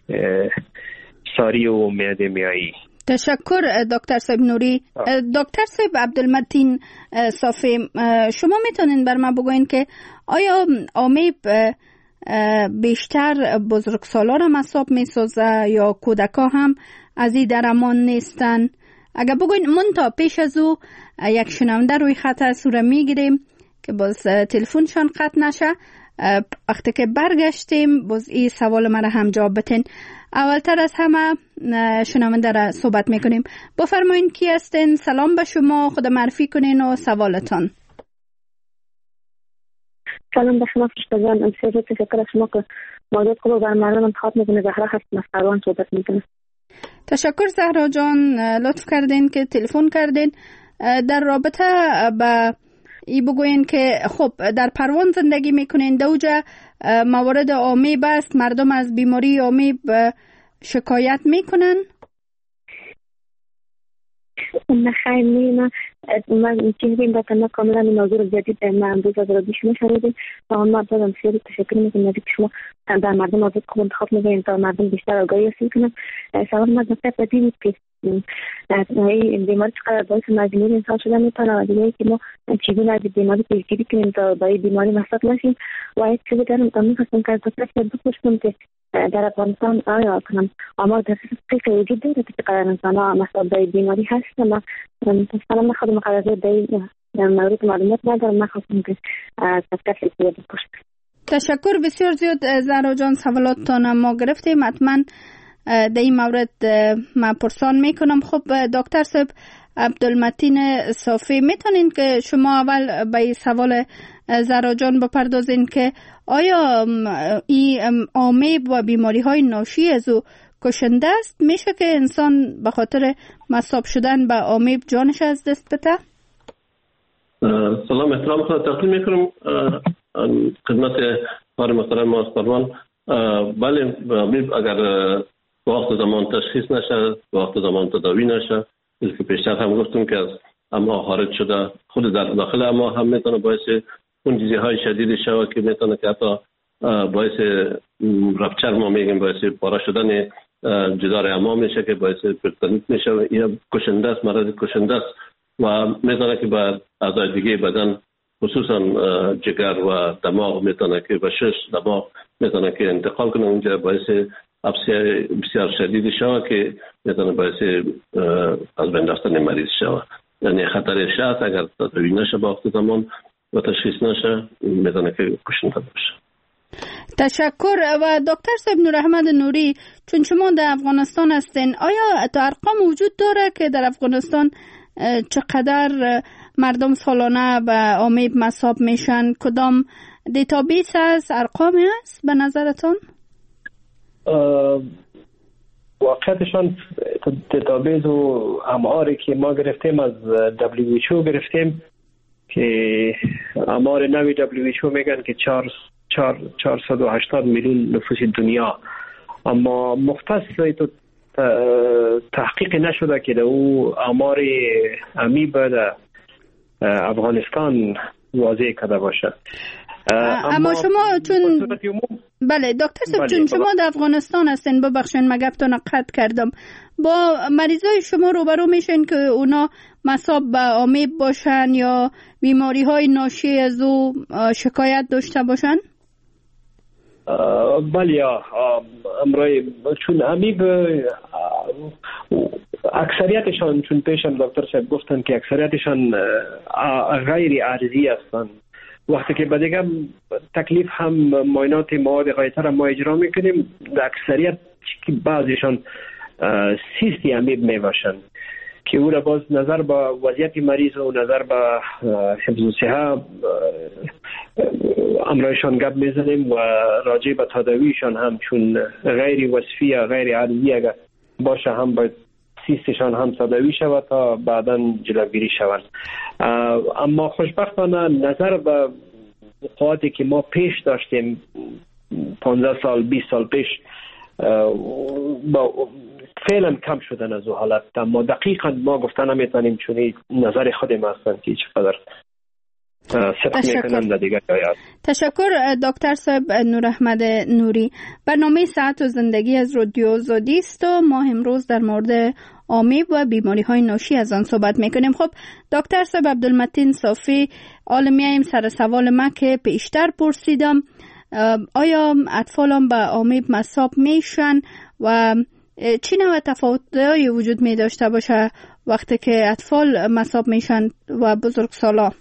ساری و معده میایی. تشکر دکتر صاحب نوری. دکتر صاحب عبدالمتین صافی، شما میتونین بر ما بگوین که آیا آمیب بیشتر بزرگسالان هم حساب میسازه یا کودکا هم از این در امان نیستن؟ اگر بگوین منتا پیش از او یک شنونده روی خط از سوره میگیریم که باز تلفنشان قطع نشه. وقتی که برگشتیم باز این سوال مرا هم جواب بتین. اولتر از همه شنونده را صحبت میکنیم. بفرمایین کی هستین؟ سلام به شما، خود معرفی کنین و سوالتان. سلام به شما فرشتگان. امسیار تشکر از شما که موضوع خوب بر مردم انتخاب میکنه. زهرا هستم از قروان صحبت میکنم. تشکر زهرا جان، لطف کردین که تلفن کردین. در رابطه با ای بگوین که خب در پروان زندگی میکنین، دوجا موارد آمیب است، مردم از بیماری آمیب شکایت میکنن؟ نه خیر نه، من چیزی با تنها کاملا موضوع جدید ما امروز از رادیو شما شنیدیم و ما بازم بسیار تشکر میکنم که شما در مردم موضوع خوب انتخاب میکنین تا مردم بیشتر آگاهی حاصل کنن. سوال ما دکتر بدید که این بیماری چقدر باعث مجبور انسان شدن میتونه و دیگه که ما چیزی از بیماری پیشگیری کنیم تا با این بیماری مصاب نشیم. و یک چیزی دارم تا میخواستم که از دکتر بپرسم که در افغانستان آیا کنم اما در فکر وجود داره که چقدر انسان ها مصاب به بیماری هست؟ ما مثلا من خودم قراره در مورد معلومات ندارم. من خواستم که از دکتر بپرسم. تشکر بسیار زیاد زهرا جان، سوالاتتان ما گرفتیم. حتما در این مورد من پرسان میکنم. خب دکتر صاحب عبدالمتین صافی، میتونین که شما اول به سوال زهرا جان بپردازین که آیا این آمیب و بیماری های ناشی از او کشنده است؟ میشه که انسان به خاطر مصاب شدن به آمیب جانش از دست بده؟ سلام احترام خود تقدیم میکنم خدمت کار محترم ماسترمان. بله اگر وقت زمان تشخیص نشه، وقت زمان تداوی نشه، که پیشتر هم گفتم که از اما خارج شده خود در داخل اما هم میتونه باعث خونریزی های شدید شوه که میتونه که حتی باعث رپچر ما میگیم، باعث پاره شدن جدار اما میشه که باعث پرتونیت میشه یا کشنده است، مرض کشنده است و میتونه که به اعضای دیگه بدن خصوصا جگر و دماغ میتونه که به شش دماغ میتونه که انتقال کنه، اونجا باعث افسیار بسیار شدید شوه که میتونه باعث از بین رفتن مریض شوه. یعنی خطرش هست اگر تداوی نشه با وقت زمان و تشخیص نشه میتونه که کشنده باشه. تشکر. و دکتر صاحب نور احمد نوری، چون شما در افغانستان هستین، آیا تا ارقام وجود داره که در افغانستان چقدر مردم سالانه به آمیب مصاب میشن؟ کدام دیتابیس هست؟ ارقامی هست به نظرتون؟ واقعیتشان دیتابیس و اماری که ما گرفتیم از دبلیو اچ او گرفتیم که امار نوی دبلیو اچ او میگن که چهارصد و هشتاد میلیون نفوس دنیا، اما مختص تو تحقیق نشده که در او امار امیب در افغانستان واضح کرده باشه. اما, اما شما چون بله دکتر صاحب چون شما در افغانستان هستین، ببخشید من گپتون قطع کردم، با مریضای شما روبرو میشین که اونا مصاب به آمیب باشن یا بیماری های ناشی از او شکایت داشته باشن؟ بله امرای چون امیب اکثریتشان، چون پیشم دکتر صاحب گفتن که اکثریتشان غیر عارضی هستند، وقتی که بعدیگه تکلیف هم معاینات مواد غایطه ما اجرا میکنیم، در اکثریت که بعضیشان سیستی امیب میباشند که او را باز نظر به وضعیت مریض و نظر به حفظ و صحه امرایشان گپ میزنیم و راجع به تداویشان هم چون غیر وصفی یا غیر عادی اگر باشه هم باید سیستشان هم تداوی شود تا بعدا جلوگیری شود. اما خوشبختانه نظر به وقایعی که ما پیش داشتیم پانزده سال بیست سال پیش با فعلا کم شدن از او حالت، اما دقیقا ما گفتن نمیتونیم چون نظر خود ما هستن که چقدر تشکر. تشکر دکتر صاحب نور احمد نوری. برنامه صحت و زندگی از رادیو آزادی است و ما امروز در مورد آمیب و بیماری های ناشی از آن صحبت میکنیم. خب دکتر صاحب عبدالمتین صافی، حالا میایم سر سوال ما که پیشتر پرسیدم، آیا اطفال هم به آمیب مصاب میشن و چی نوع تفاوت‌هایی وجود می داشته باشه وقتی که اطفال مصاب میشن و بزرگسالا؟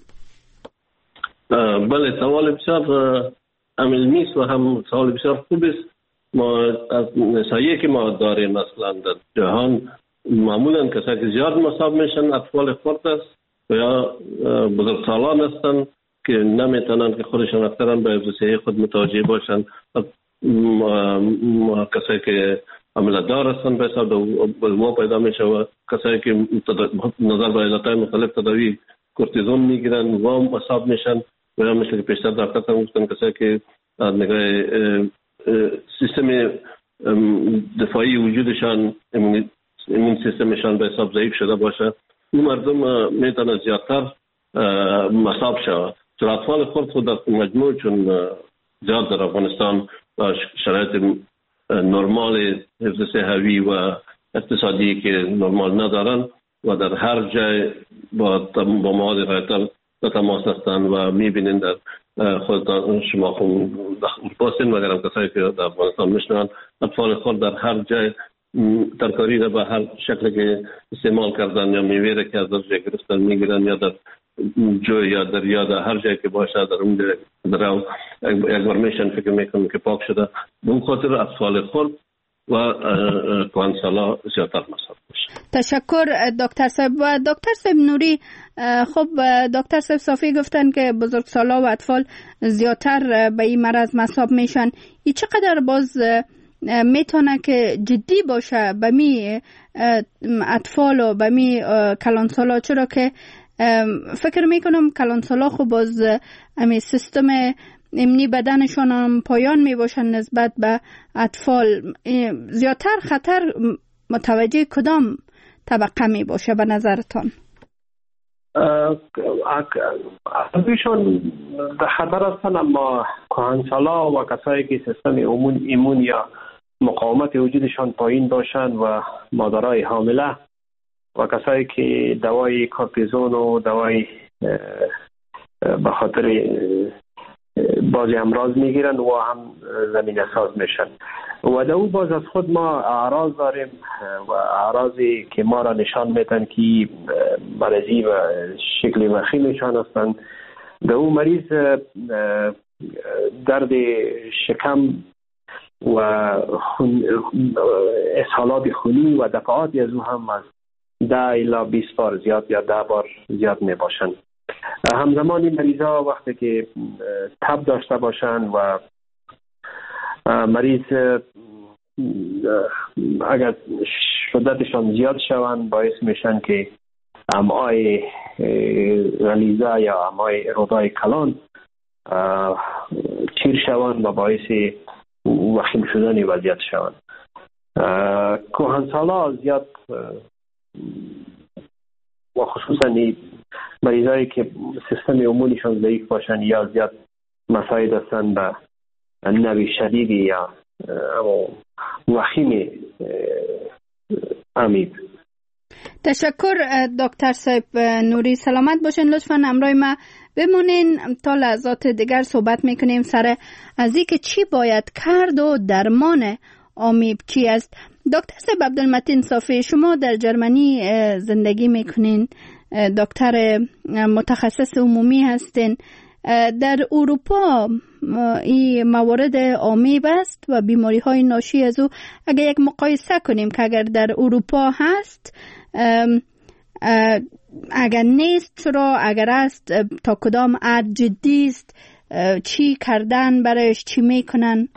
بله سوال بسیار علمی است و هم سوال بسیار خوب است. ما از نساییه که ما داریم مثلا در جهان معمولا کسایی که زیاد مصاب میشن اطفال خرد است و یا بزرگسالان هستند که نمیتونن که خودشان اکثرا به حفظ صحه خود متوجه باشن. کسایی که عملت دار هستن به حساب ما پیدا میشه و کسایی که نظر به علتهای مختلف تداوی کورتیزون میگیرن و مصاب میشن و یا مثل که پیشتر دکتر هم گفتن کسایی که نگاه سیستم دفاعی وجودشان ایمون سیستمشان به حساب ضعیف شده باشه، این مردم میتونه زیادتر مصاب شود. چون اطفال خرد خود در مجموع چون زیاد در افغانستان و شرایط نرمال حفظ صحوی و اقتصادی که نرمال ندارن و در هر جای با با مواد غایطه در تماس هستند و میبینین در خودتان شما خود پاسین مگر هم کسایی که در افغانستان میشنن اطفال خود در هر جای ترکاری را به هر شکل که استعمال کردن یا میوه که از در جای گرفتن میگیرن یا در جو یا در یا در هر جایی که باشه در اون در یک بار میشن فکر میکنم که پاک شده. به اون خاطر اطفال خرد و کهنسالا زیادتر مصاب میشه. تشکر دکتر صاحب. و دکتر صاحب نوری، خب دکتر صاحب صافی گفتن که بزرگسالا و اطفال زیادتر به این مرض مصاب میشن. این چقدر باز میتونه که جدی باشه به می اطفال و به می کلانسالا، چرا که فکر میکنم کلانسالا خب باز امی سیستم امنی بدنشان هم پایان می باشن نسبت به اطفال. زیادتر خطر متوجه کدام طبقه می باشه به نظرتان؟ اکثرشان در خطر هستند، اما کهنسالا و کسایی که سیستم ایمون ایمون یا مقاومت وجودشان پایین باشند و مادرای حامله و کسایی که دوای کورتیزون و دوای به خاطر بعضی امراض میگیرن و هم زمینه ساز میشن. و در او باز از خود ما اعراض داریم و اعراضی که ما را نشان میدن که مریضی و شکل وخیمشان هستند. در او مریض درد شکم و اسهالات خونی و دفعاتی از او هم از ده الی بیست بار زیاد یا ده بار زیاد می باشند. همزمان این مریضا وقتی که تب داشته باشند و مریض اگر شدتشان زیاد شوند باعث میشن که امعای غلیظه یا امعای رودای کلان چیر شوند و باعث وخیم شدن وضعیت شوند. کهنسالا زیاد و خصوصا مریضایی که سیستم ایمونیشان ضعیف باشن یا زیاد مساعد هستند به نوی شدیدی یا وخیم عمیق. تشکر دکتر صاحب نوری، سلامت باشین. لطفاً همراه ما بمونین تا لحظات دیگر صحبت میکنیم سر از اینکه چی باید کرد و درمان آمیب چی است. دکتر صاحب عبدالمتین صافی، شما در جرمنی زندگی میکنین، دکتر متخصص عمومی هستین. در اروپا این موارد آمیب است و بیماری های ناشی از او اگر یک مقایسه کنیم که اگر در اروپا هست اگر نیست چرا، اگر است تا کدام حد جدی است، چی کردن برایش، چی میکنن؟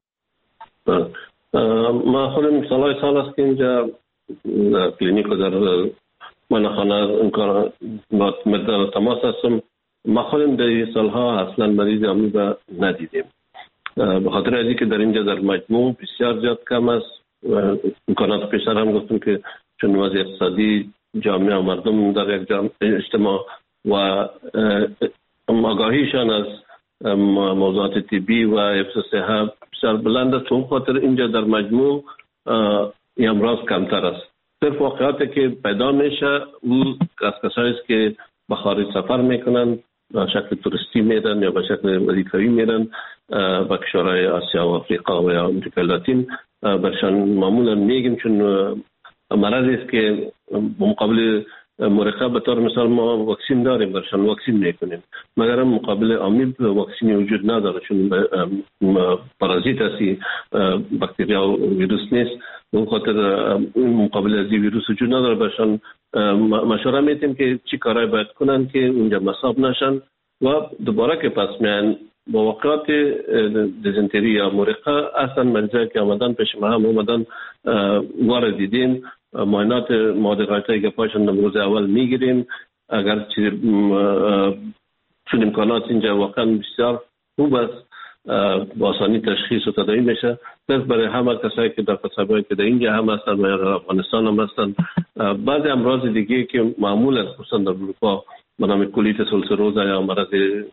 ما خودم سالهای سال است که اینجا کلینیک و در منخانه امکان مدد تماس هستم. ما خودم در این سالها اصلا مریض آمیب ندیدیم، به خاطر از اینکه در اینجا در مجموع بسیار زیاد کم است. امکانات پیشتر هم گفتم که چون وضع اقتصادی جامعه و مردم در یک اجتماع و آگاهیشان از موضوعات طبی و حفظ صحت بسیار بلند است، چون خاطر اینجا در مجموع این امراض کمتر است. صرف واقعاتی که پیدا میشه او از کسایی است که به خارج سفر میکنن، به شکل توریستی میرن یا به شکل وظیفه‌ای میرن به کشورهای آسیا و آفریقا و یا امریکای لاتین. برشان معمولا میگیم چون مرضی است که مقابل مرکب به طور مثال ما واکسین داریم، برشان واکسین میکنیم، مگر مقابل آمیب واکسینی وجود نداره چون پارازیت هستی، باکتریا و ویروس نیست. به خاطر مقابل از این ویروس وجود نداره. برشان مشوره میدیم که چی کارهای باید کنن که اونجا مصاب نشن و دوباره که پس میان با واقعات دیزنتری یا مرقه اصلا مریضایی که آمدن پیش ما هم آمدن وارد دیدیم، معاینات مواد غایطه‌ای که پاشون روز اول میگیریم. اگر چون امکانات اینجا واقعا بسیار خوب است، با آسانی تشخیص و تداوی میشه. صرف برای همه کسایی که در کسایی که در اینجا هم هستن و در افغانستان هم هستن، بعضی امراض دیگه که معمولا خصوصا در اروپا به نام کولیتس اولسروزا یا مرض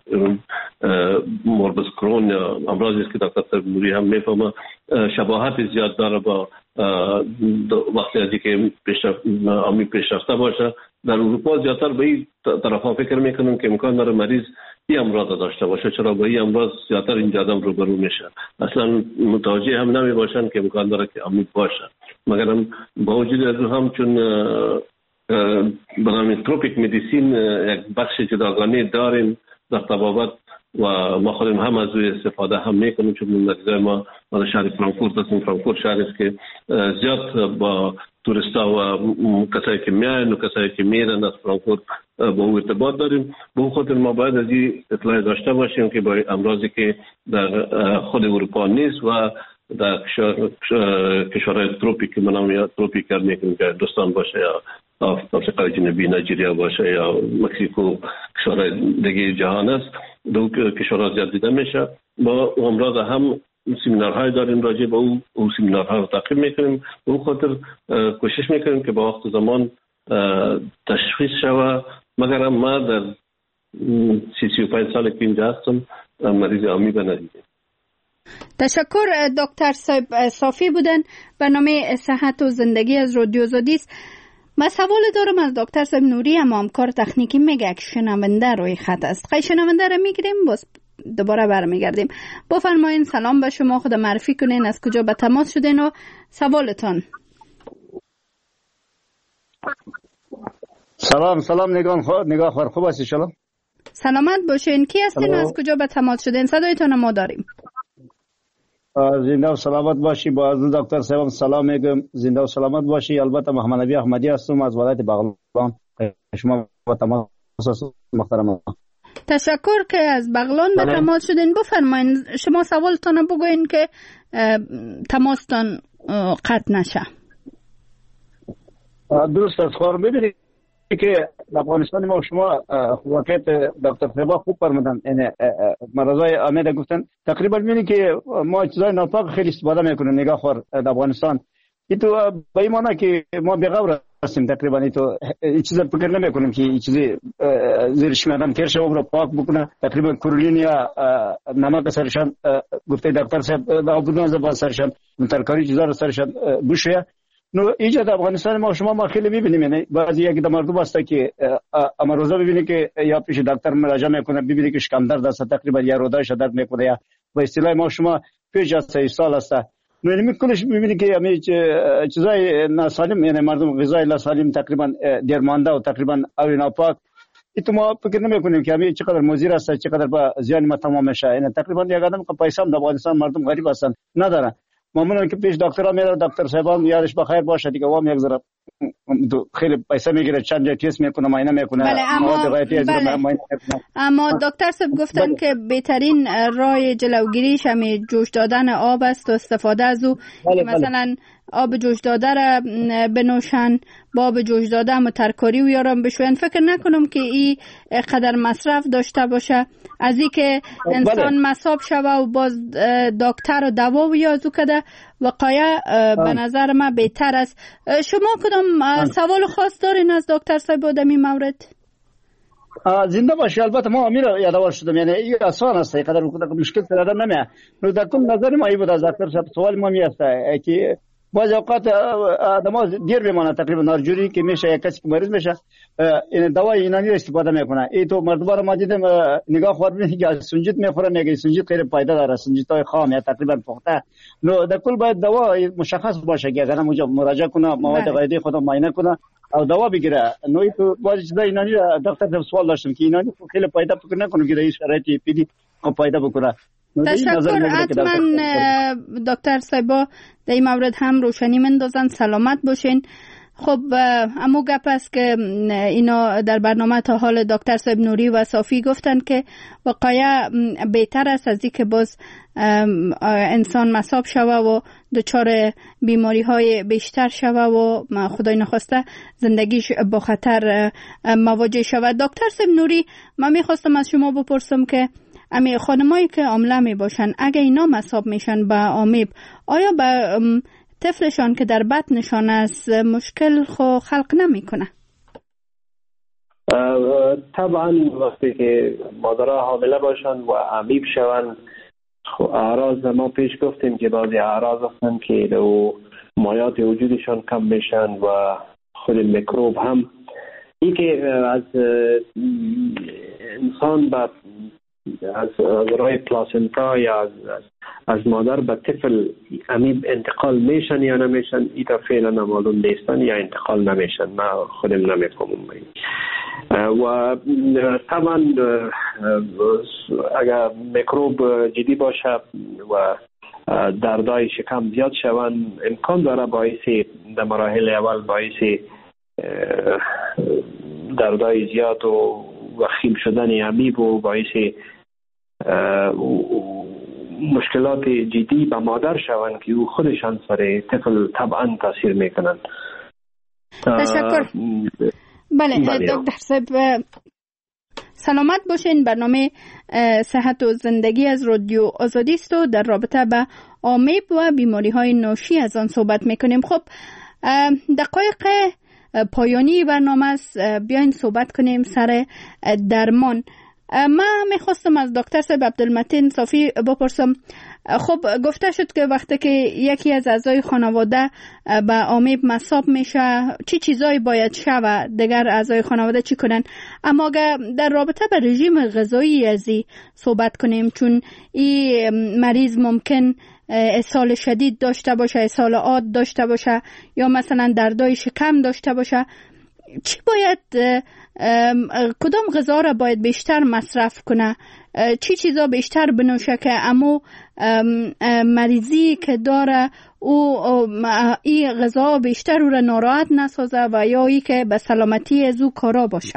موربوس کرون یا امراضی است که دکتر نوری هم میفهمه شباهت زیاد داره با وقتی از اینکه آمیب پیشرفته باشه. در اروپا زیادتر به این طرفا فکر میکنن که امکان داره مریض این امراض داشته باشه، چرا با این امراض زیادتر این آدم روبرو میشه، اصلا متوجه هم نمی باشن که امکان داره که آمیب باشه. مگر با وجود از هم چون برنامه تروپیک مدیسین یک بخش جداگانه داریم در طبابت و ما خودم هم از روی استفاده هم میکنیم، چون مریضای ما در شهر فرانکفورت هستیم. فرانکفورت شهر است که زیاد با توریستا و کسایی که میاین و کسایی که میرن از فرانکفورت با او ارتباط داریم. به خاطر ما باید از این اطلاع داشته باشیم که با امراضی که در خود اروپا نیست و در کشورهای تروپیک که منام یا تروپیک میکنیم که دوستان باشه یا آفریقای جنوبی، نایجریا باشه یا مکزیکو، کشورهای دیگه جهان است، دو کشورها زیاد دیده میشه. با امراض هم سمینارهای داریم راجع به او او سمینارها رو تعقیب میکنیم. به او خاطر کوشش میکنیم که با وقت زمان تشخیص شوه. مگر ما در سی سی و پنج سال که اینجا هستم مریض آمیب ندیدیم. تشکر. دکتر صافی بودن، برنامه صحت و زندگی از رادیو آزادی است. من سوال دارم از دکتر صاحب نوری، اما همکار تکنیکی میگه که شنونده روی خط است. خیلی شنونده رو میگیریم، باز دوباره برمیگردیم. بفرمایین. سلام به شما، خود معرفی کنین، از کجا به تماس شدین و سوالتان. سلام سلام نگاه خود نگاه خور خوب هستی؟ سلام سلامت باشین. کی هستین؟ از کجا به تماس شدین؟ صدایتون ما داریم. زنده و سلامت باشی. با از دکتر صاحب سلام میگم، زنده و سلامت باشی. البته محمد نبی احمدی هستم از ولایت بغلان. شما با تماس محترم. تشکر که از بغلان به تماس شدین. بفرمایین شما سوالتون بگوین که تماستان قطع نشه. درست است. خور ببینید که در افغانستان ما شما واقعیت دکتر صاحب خوب فرمودن، یعنی مرضای عامه گفتن. تقریبا میبینید که ما چیزای ناپاک خیلی استفاده میکنیم. نگاه خور در افغانستان این تو به این معنی که ما بی‌غور هستیم. تقریبا این تو این چیزا فکر نمیکنیم که این چیزی زیر شمدان تیر شو رو پاک بکنه. تقریبا کورولین یا نمک سرشان گفته دکتر صاحب آبودان زبان سرشان ترکاری چیزا رو سرشان بوشه. نو ایجاد افغانستان ما شما ما خیلی میبینیم، یعنی بعضی یک مردم هست که اما روزا ببینید که یا پیش دکتر مراجعه میکنه، ببینید که شکم درد است، تقریبا یا رودایش درد میکنه، یا به اصطلاح ما شما پیش از سه سال است. نو این کلش میبینید که همین چیزای ناسالم، یعنی مردم غذای ناسالم تقریبا درمانده و تقریبا اوی ناپاک. این ما فکر نمیکنیم که همین چقدر مضر است، چقدر با زیان ما تمام میشه. یعنی تقریبا یک آدم که پیسه هم در افغانستان مردم غریب هستن ندارن. ممنون که پیش دکترها میره، دکتر صاحبان یادش بخیر باشه دیگه، وام یک ذره خیلی پیسه میگیره، چند جای تست میکنه، معاینه میکنه. بله اما بله. اما دکتر صاحب گفتن بله. که بهترین راه جلوگیریش همین جوش دادن آب است و استفاده از او. بله مثلا بله. آب جوش داده را بنوشن، با آب جوش داده هم ترکاری و یارم بشوین. فکر نکنم که این قدر مصرف داشته باشه از این که انسان بله. مصاب شوه و باز دکتر و دوا و یازو کده. وقایع به نظر من بهتر است. شما کدام سوال خاص دارین از دکتر صاحب در این مورد؟ زنده باشی. البته ما امیر یادوار شدم، یعنی این آسان است، قدر مشکل سر نمیه. نو در کل نظر ما ای بود از دکتر صاحب سوال ما می است که بعض اوقات آدم‌ها دیر میمونه، تقریبا نارجوری که میشه یک کسی که مریض میشه این دوای اینانی رو استفاده میکنه. ای تو مردم رو ما دیدم نگاه خور ببینید که سنجید میخوره، میگه سنجید خیلی فایده داره، سنجیدهای خام یا تقریبا پخته. نو در کل باید دوا مشخص باشه که اگر اونجا مراجعه کنه، مواد غذایی خود معاینه کنه او دوا بگیره. نو تو بعضی چیزا اینانی دکتر سوال داشتم که اینانی خیلی فایده فکر نکنم که در این شرایط پیدی فایده بکنه. تشکر. حتما دکتر صاحبا در این مورد هم روشنی مندازن. سلامت باشین. خب امو گپ است که اینا در برنامه تا حال دکتر صاحب نوری و صافی گفتن که واقعا بهتر است از اینکه باز انسان مصاب شوه و دچار بیماری های بیشتر شوه و خدای نخواسته زندگیش با خطر مواجه شوه. دکتر صاحب نوری، من میخواستم از شما بپرسم که امی خانمایی که حامله می باشن اگه اینا مصاب میشن به آمیب، آیا به طفلشان که در بطنشان است مشکل خو خلق نمیکنه؟ طبعا وقتی که مادرها حامله باشن و آمیب شون، اعراض ما پیش گفتیم که بعضی اعراض هستن که لو مایات وجودشان کم میشن و خود میکروب هم این که از انسان به از راه پلاسنتا یا از, از از مادر به طفل امیب انتقال میشن یا نمیشن، ایتا فعلا نمالون نیستن یا انتقال نمیشن. ما خودم نمیفهمم. و طبعا اگر میکروب جدی باشه و دردای شکم زیاد شون، امکان داره باعث در مراحل اول باعث دردای زیاد و وخیم شدن امیب و باعث مشکلات جدی به مادر شوند که او خودشان سر طفل طبعا تاثیر میکنند. تشکر. بله دکتر صاحب سلامت باشین. برنامه صحت و زندگی از رادیو آزادی است و در رابطه با آمیب و بیماری های ناشی از آن صحبت میکنیم. خب دقایق پایانی برنامه است، بیاین صحبت کنیم سر درمان. من میخواستم از دکتر صاحب عبدالمتین صافی بپرسم، خب گفته شد که وقتی که یکی از اعضای خانواده به آمیب مصاب میشه چی چیزایی باید شه و دیگر اعضای خانواده چی کنن، اما اگر در رابطه به رژیم غذایی ازی صحبت کنیم، چون این مریض ممکن اسهال شدید داشته باشه، اسهال عاد داشته باشه یا مثلا دردای شکم داشته باشه، چی باید کدام غذا را باید بیشتر مصرف کنه، چی چیزا بیشتر بنوشه که امو مریضی که داره او این غذا بیشتر او را ناراحت نسازه و یا ای که به سلامتی از او کارا باشه؟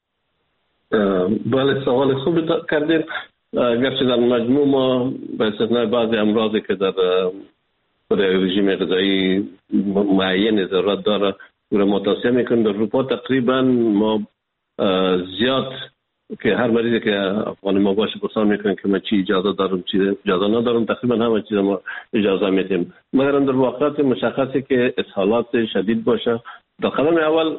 بله سوال خوب کردید. گرچه در مجموع ما به استثنای بعضی امراضی که در رژیم غذایی معین ضرورت داره او را متوصیه میکنیم، در اروپا تقریبا ما زیاد که هر مریضی که افغان ما باشه پرسان میکنیم که من چی اجازه دارم چی اجازه ندارم، تقریبا همه چیز ما اجازه میدیم، مگر در واقعات مشخصی که اسهالات شدید باشه. در قدم اول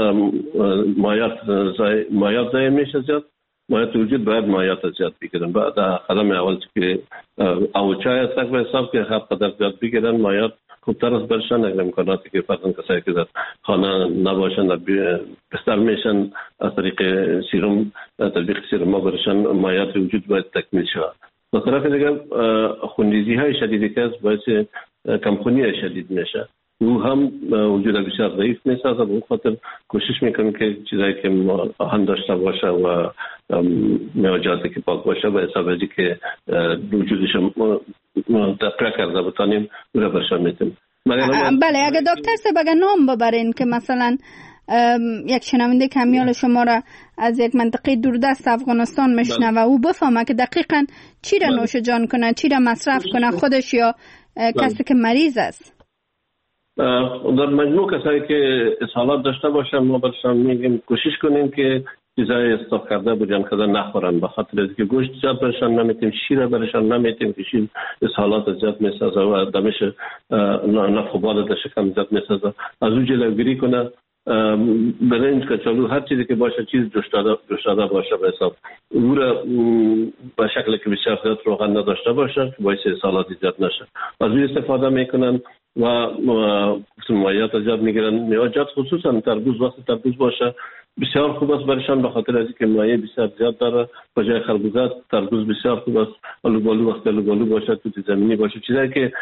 مایات مایات ضایع میشه، زیاد مایات وجود باید مایات زیاد بگیرن. بعد قدم اول که اوچای است به حساب که هر قدر زیاد بگیرن مایات خوبتر است برشن. اگر امکاناتی که فرضاً کسایی که در خانه نباشن بستر میشن از طریق سیروم تطبیق سیروم برشن مایات وجود باید تکمیل شود. به طرف دیگر خونریزی های شدیدی که است باعث کمخونی شدید میشه، او هم وجود بسیار ضعیف میسازه. به خاطر کوشش میکنیم که چیزایی که آهن داشته باشه و میوه‌جاتی که پاک باشه و حساب ازی که وجودش تقریه کرده بتانیم او را برشان میتیم. بله اگر دکتر صاحب اگر نام ببرین که مثلا یک شنونده کمیال شما را از یک منطقه دوردست افغانستان میشنوه و او بفهمه که دقیقاً چی را نوش جان کنه، چی را مصرف کنه، خودش یا کسی که مریض است. در مجموع کسایی که اسهالات داشته باشن ما برشان میگیم کوشش کنیم که چیزای استاف کرده بودن کذا نخورن، به خاطر اینکه گوشت زیاد برشان نمیتیم، شیر برشان نمیتیم که شیر اسهالات زیاد میسازه و دمش نفخوبال در شکم زیاد میسازه. از او جلوگیری کنه، برنج کچالو هر چیزی که باشه چیز جوشداده باشه به حساب او را به شکل که بسیار زیاد روغن نداشته باشه که باعث اسهالات زیاد نشه. از او استفاده میکنن و مایات زیاد میگیرن. میوه‌جات خصوصا تربوز، وقت تربوز باشه بسیار خوب است برشان، به خاطر از اینکه مایع بسیار زیاد داره. به جای خربوزه تربوز بسیار خوب است. آلوبالو وقت آلوبالو باشه، توت زمینی باشه، چیزایی که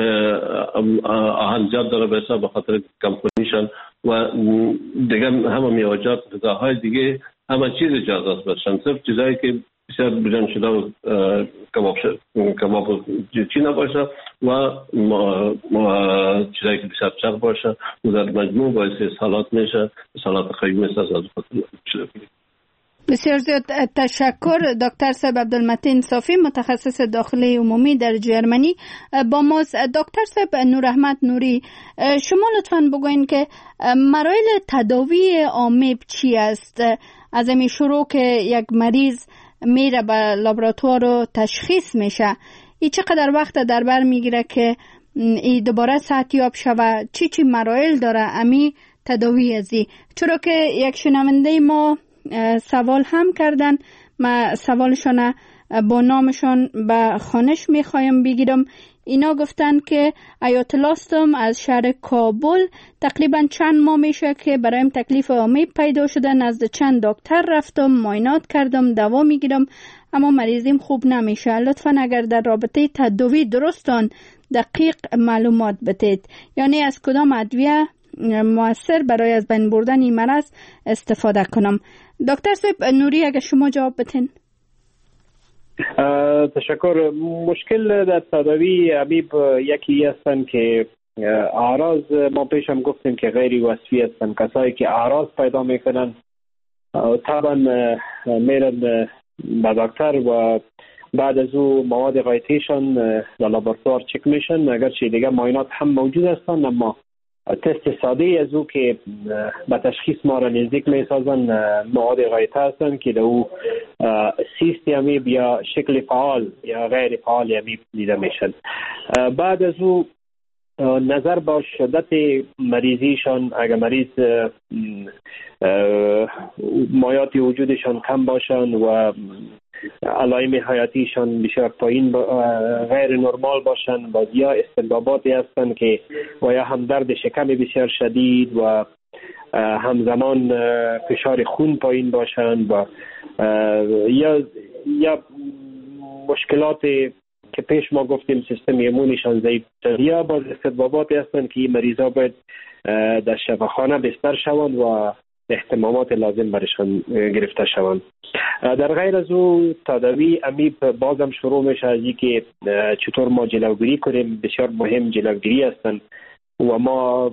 آهن زیاد داره به حساب به خاطر کمخونیشان و دیگه همه میوه‌جات غذاهای دیگه همه چیز اجازه است برشان، صرف چیزایی که بسیار برنج شده و کباب کباب چی نباشه و چیزایی که بسیار چرب باشه و در مجموع باعث اسهالات میشه، اسهالات خیلی میشه. از بسیار زیاد تشکر دکتر صاحب عبدالمتین صافی، متخصص داخلی عمومی در جرمنی با ماست. دکتر صاحب نور احمد نوری، شما لطفاً بگوین که مراحل تداوی آمیب چی است؟ از این شروع که یک مریض میره به لابراتوار و تشخیص میشه، ای چقدر وقت در بر میگیره که ای دوباره صحتیاب شوه؟ چی چی مراحل داره امی تداوی ازی؟ چرا که یک شنونده ما سوال هم کردن، ما سوالشون با نامشون به خانش میخوایم بگیرم. اینا گفتن که آیت الله هستم از شهر کابل، تقریبا چند ماه میشه که برایم تکلیف آمیب پیدا شده، نزد چند دکتر رفتم، معاینات کردم، دوا میگیرم اما مریضیم خوب نمیشه. لطفا اگر در رابطه تداوی درستان دقیق معلومات بدید، یعنی از کدام ادویه مؤثر برای از بین بردن این مرض استفاده کنم. دکتر صاحب نوری اگر شما جواب بدین. تشکر. مشکل در تداوی آمیب یکی هستن که اعراض ما پیش هم گفتیم که غیر وصفی هستن. کسایی که اعراض پیدا میکنن طبعا میرن به دکتر و بعد از او مواد غایطیشان در لابراتوار چک میشن، اگرچه دیگه معاینات هم موجود هستن اما تست ساده از او که به تشخیص ما را نزدیک می سازن مواد غایطه هستند که در او سیست امیب یا شکل فعال یا غیر فعال امیب دیده میشن. بعد از او نظر با شدت مریضیشان، اگر مریض مایات وجودشان کم باشند و علائم حیاتیشان بسیار پایین غیر نرمال باشند، باز یا استجاباتی هستند که و یا هم درد شکم بسیار شدید و همزمان فشار خون پایین باشند و یا یا مشکلات که پیش ما گفتیم سیستم ایمونیشان ضعیف، یا باز استجاباتی هستند که این مریضا باید در شفاخانه بستر شوند و اهتمامات لازم برشان گرفته شوند. در غیر از او تداوی امیب بازم شروع میشه از اینکه چطور ما جلوگیری کنیم. بسیار مهم جلوگیری هستند و ما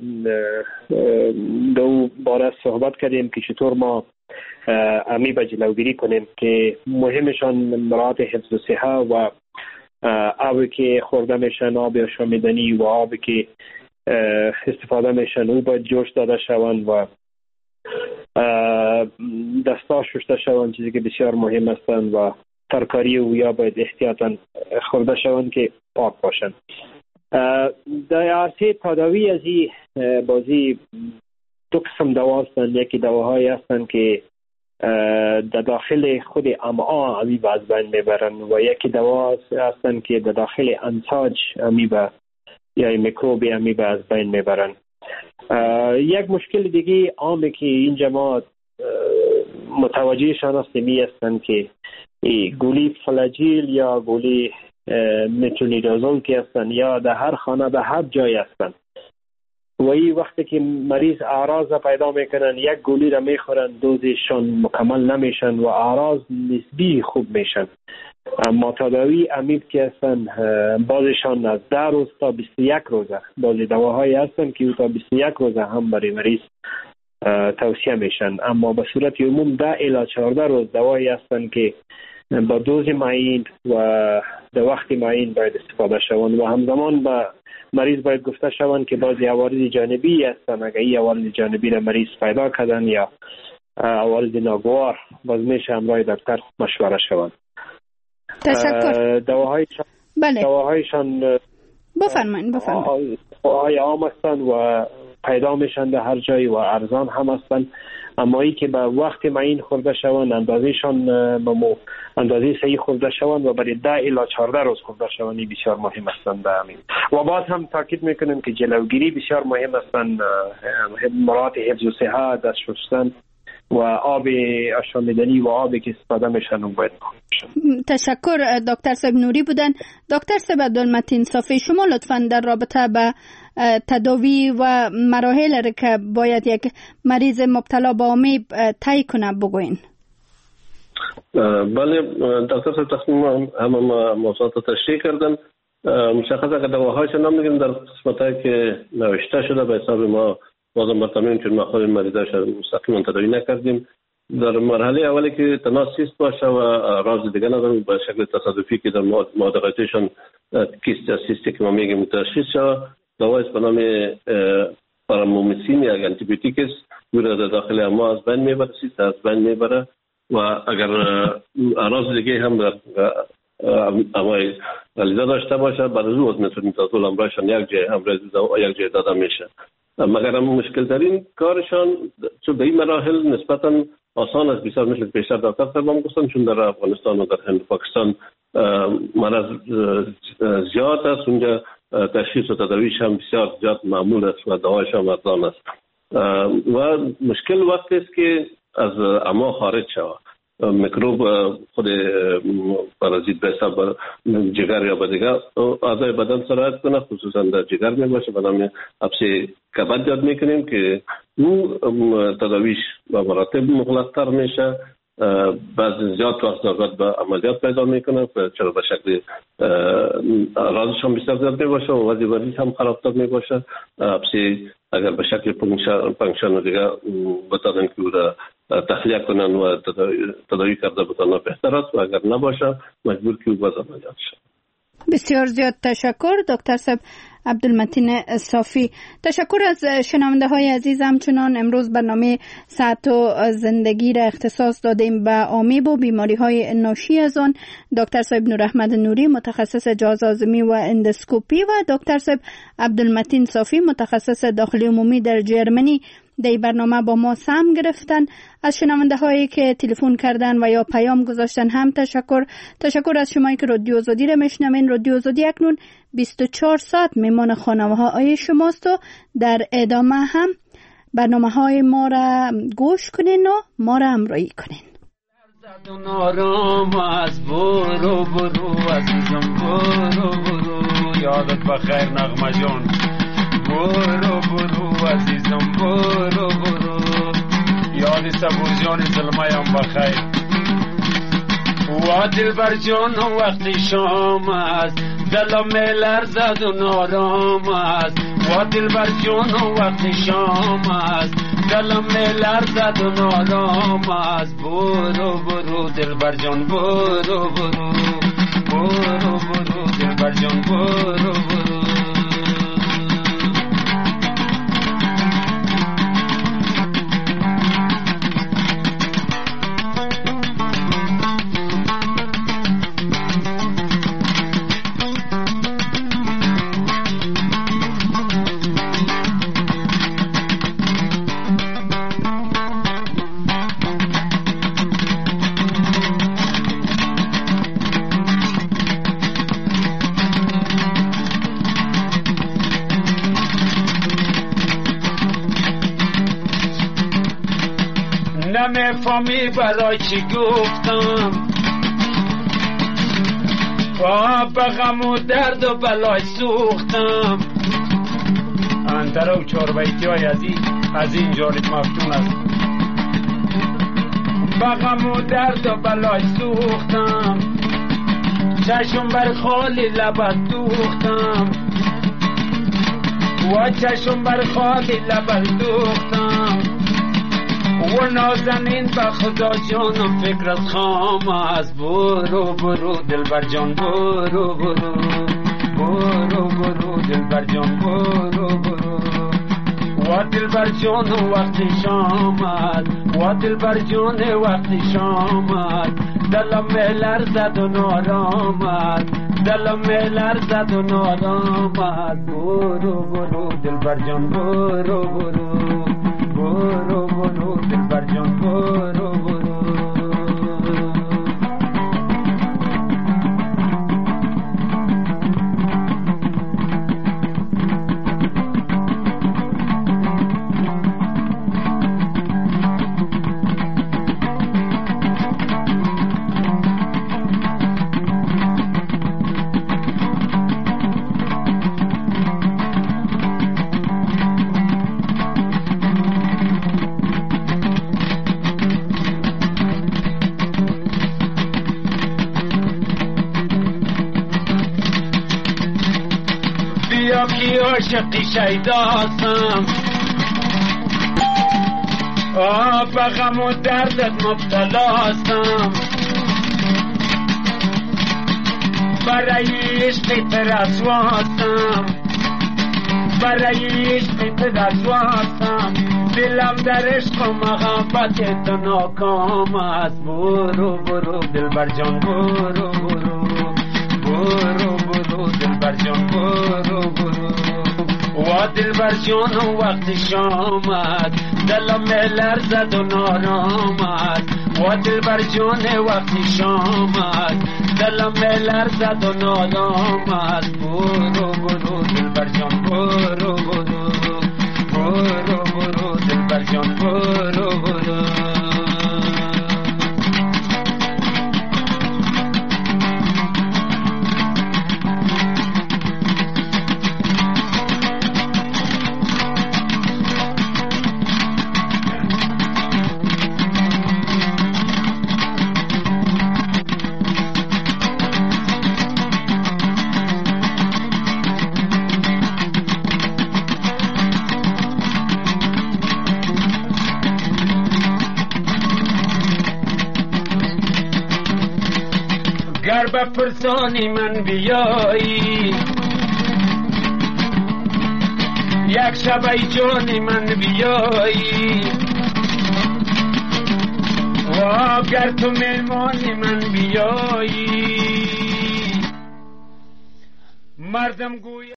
دو باره صحبت کردیم که چطور ما امیب جلوگیری کنیم که مهمشان مراعات حفظ صحه و آبی که خورده میشن، آب آشامیدنی و آبی که استفاده میشن او باید جوش داده شوند و دستا شسته شوند، چیزی که بسیار مهم هستند و ترکاری او یا باید احتیاطاً خورده شوند که پاک باشند. در عرصه تداوی از این بازی دو قسم دوا هستند. یکی دواهایی هستند که در داخل خود امعا امیب از بین میبرند و یکی دوا هستند که در داخل انساج امیب یا میکروب امیب از بین میبرند. یک مشکل دیگه عامی که اینجا ما متوجهشان هستیم این هستند که گولی فلاجیل یا گولی مترونیدازول که هستند یا در هر خانه در هر جای هستند و این وقتی که مریض اعراض پیدا میکنن یک گولی را میخورن دوزشان مکمل نمیشن و اعراض نسبی خوب میشن. اما تداوی امیب که هستن بازشان از ده روز تا بیست و یک روزه، بعضی دواهایی هستن که تا بیست و یک روزه هم برای مریض توصیه میشن. اما به صورت عموم ده الی چهارده روز دوایی هستن که با دوز معین و در وقت معین باید استفاده شوند و همزمان با مریض باید گفته شوند که بعضی عوارض جانبی هستن. اگر این عوارض جانبی را مریض پیدا کردن یا عوارض ناگوار، باز میشه همراه دکتر مشوره شوند. تشکر. دواهایشان بله. دواهایشان بفرمایید بفرمایید. دواهای عام هستند و پیدا میشن در هر جایی و ارزان هم هستند. اما ای که به وقت معین خورده شوند، اندازهشان به مو اندازه صحیح خورده شوند و برای ده الی چهارده روز خورده شوند، این بسیار مهم هستند. همین و باز هم تاکید میکنیم که جلوگیری بسیار مهم هستند. مراعات حفظ و صحه، دست شستن و آب آشامیدنی و آبی که استفاده میشن اون باید بخورن. تشکر. دکتر صاحب نوری بودن. دکتر صاحب عبدالمتین صافی، شما لطفاً در رابطه به تداوی و مراحل که باید یک مریض مبتلا به امیب طی کنه بگوین. بله دکتر صاحب تصمیم همه موضوعات تشریح کردن. مشخصه که دواهایش نام میگیم در قسمتایی که نوشته شده به حساب ما بازم مرتبه چون ما خود مریضاش مستقیما تداوی نکردیم. در مرحله اولی که تناسیست باشه و راز دیگه نداره به شکل تصادفی که در مواد غایطه‌شان کیست یا سیستی که ما میگیم تشخیص شده، دوایی به نام پارامومیسین یا آنتی بیوتیک است، میره در داخل اما از بین میبره، سیست از بین میبره و اگر راز دیگه هم در امای غلیظه داشته باشه بعد از او مترونیدازول همراهشان یک جای همراه یک جای داده میشه. مگر هم مشکل ترین کارشان چون به این مراحل نسبتا آسان است، بسیار مثل پیشتر دکتر صاحب گفتن، چون در افغانستان و در هند و پاکستان مرض زیاد است، اونجا تشخیص و تداویش هم بسیار زیاد معمول است و دوایش هم ارزان است و مشکل وقتی است که از اما خارج شود. میکروب خود پارازیت به حساب جگر یا بدیگه اعضای بدن سرایت کنه، خصوصا در جگر می باشه به نام حبس کبد یاد میکنیم که او تداویش به مراتب مغلق‌تر میشه. بعض زیاد وقت نوبت به عملیات پیدا میکنه چرا به شکل رازش هم بسیار زیاد میباشه و وضعی مریض هم خرابتر میباشه. حبسی اگر به شکل پنکشن و دیگه بتانن که او را تخلیه کنن و تداوی کرده بتانه بهتر است و اگر نباشه مجبور که او باز عملیات شد. بسیار زیاد تشکر دکتر صاحب. عبدالمتین صافی. تشکر از شنونده های عزیز. همچنان امروز برنامه صحت و زندگی را اختصاص دادیم به آمیب و بیماری های ناشی از آن. دکتر صاحب نوراحمد نوری متخصص جهاز هاضمی و اندوسکوپی و دکتر صاحب عبدالمتین صافی متخصص داخلی عمومی در جرمنی در برنامه با ما سهم گرفتن. از شنونده هایی که تلفن کردن و یا پیام گذاشتن هم تشکر. تشکر از شمایی که رادیو آزادی را میشنوین. رادیو آزادی اکنون بیست و چهار ساعت میمان خانواده شماست و در ادامه هم برنامه های ما را گوش کنین و ما را همراهی کنین. نارام از برو برو عزیزم برو برو یادت بخیر نغمه جان برو برو عزیزم برو برو یاد صبور جان ظلمایم بخیر و دلبر جان وقتی شام است دلم میلرزد و نارام است و دلبر جان وقتی شام است دلم میلرزد و نارام است برو برو دلبر جان برو برو برو برو دلبر جان برو برو نمیفهمی برای چی گفتم با بغم و درد و بلای سوختم اندرو چار بیتی های از این از این جانب مفتون است بغم و درد و بلای سوختم چشم بر خالی لبت دوختم و چشم بر خالی لبت دوختم و نازنین به خدا جانم فکر از خام از برو برو دلبر جان برو برو برو برو دلبر جان برو برو و دلبر جان وقتی شامد و دلبر جان وقتی شامد دلم میلرزد و نارامد دلم میلرزد و نارامد برو برو دلبر جان برو برو برو برو دلبر جان برو برو عاشقی شیداستم آه بغم و دردت مبتلاستم برای عشقی ترسواستم برای عشقی ترسواستم دلم در عشق و محبت تو ناکام است برو برو دلبر جان برو برو برو برو دلبر جان برو برو و دلبر جان وقتی شامد دلم میلرزد و نارامد و دلبر جان وقتی شامد دلم میلرزد و نارامد برو برو دلبر جان برو برو برو برو دلبر جان برو برو گر به پرسانی من بیایی یک شب ای جان من بیایی و اگر تو مهمان من بیایی مردم گوی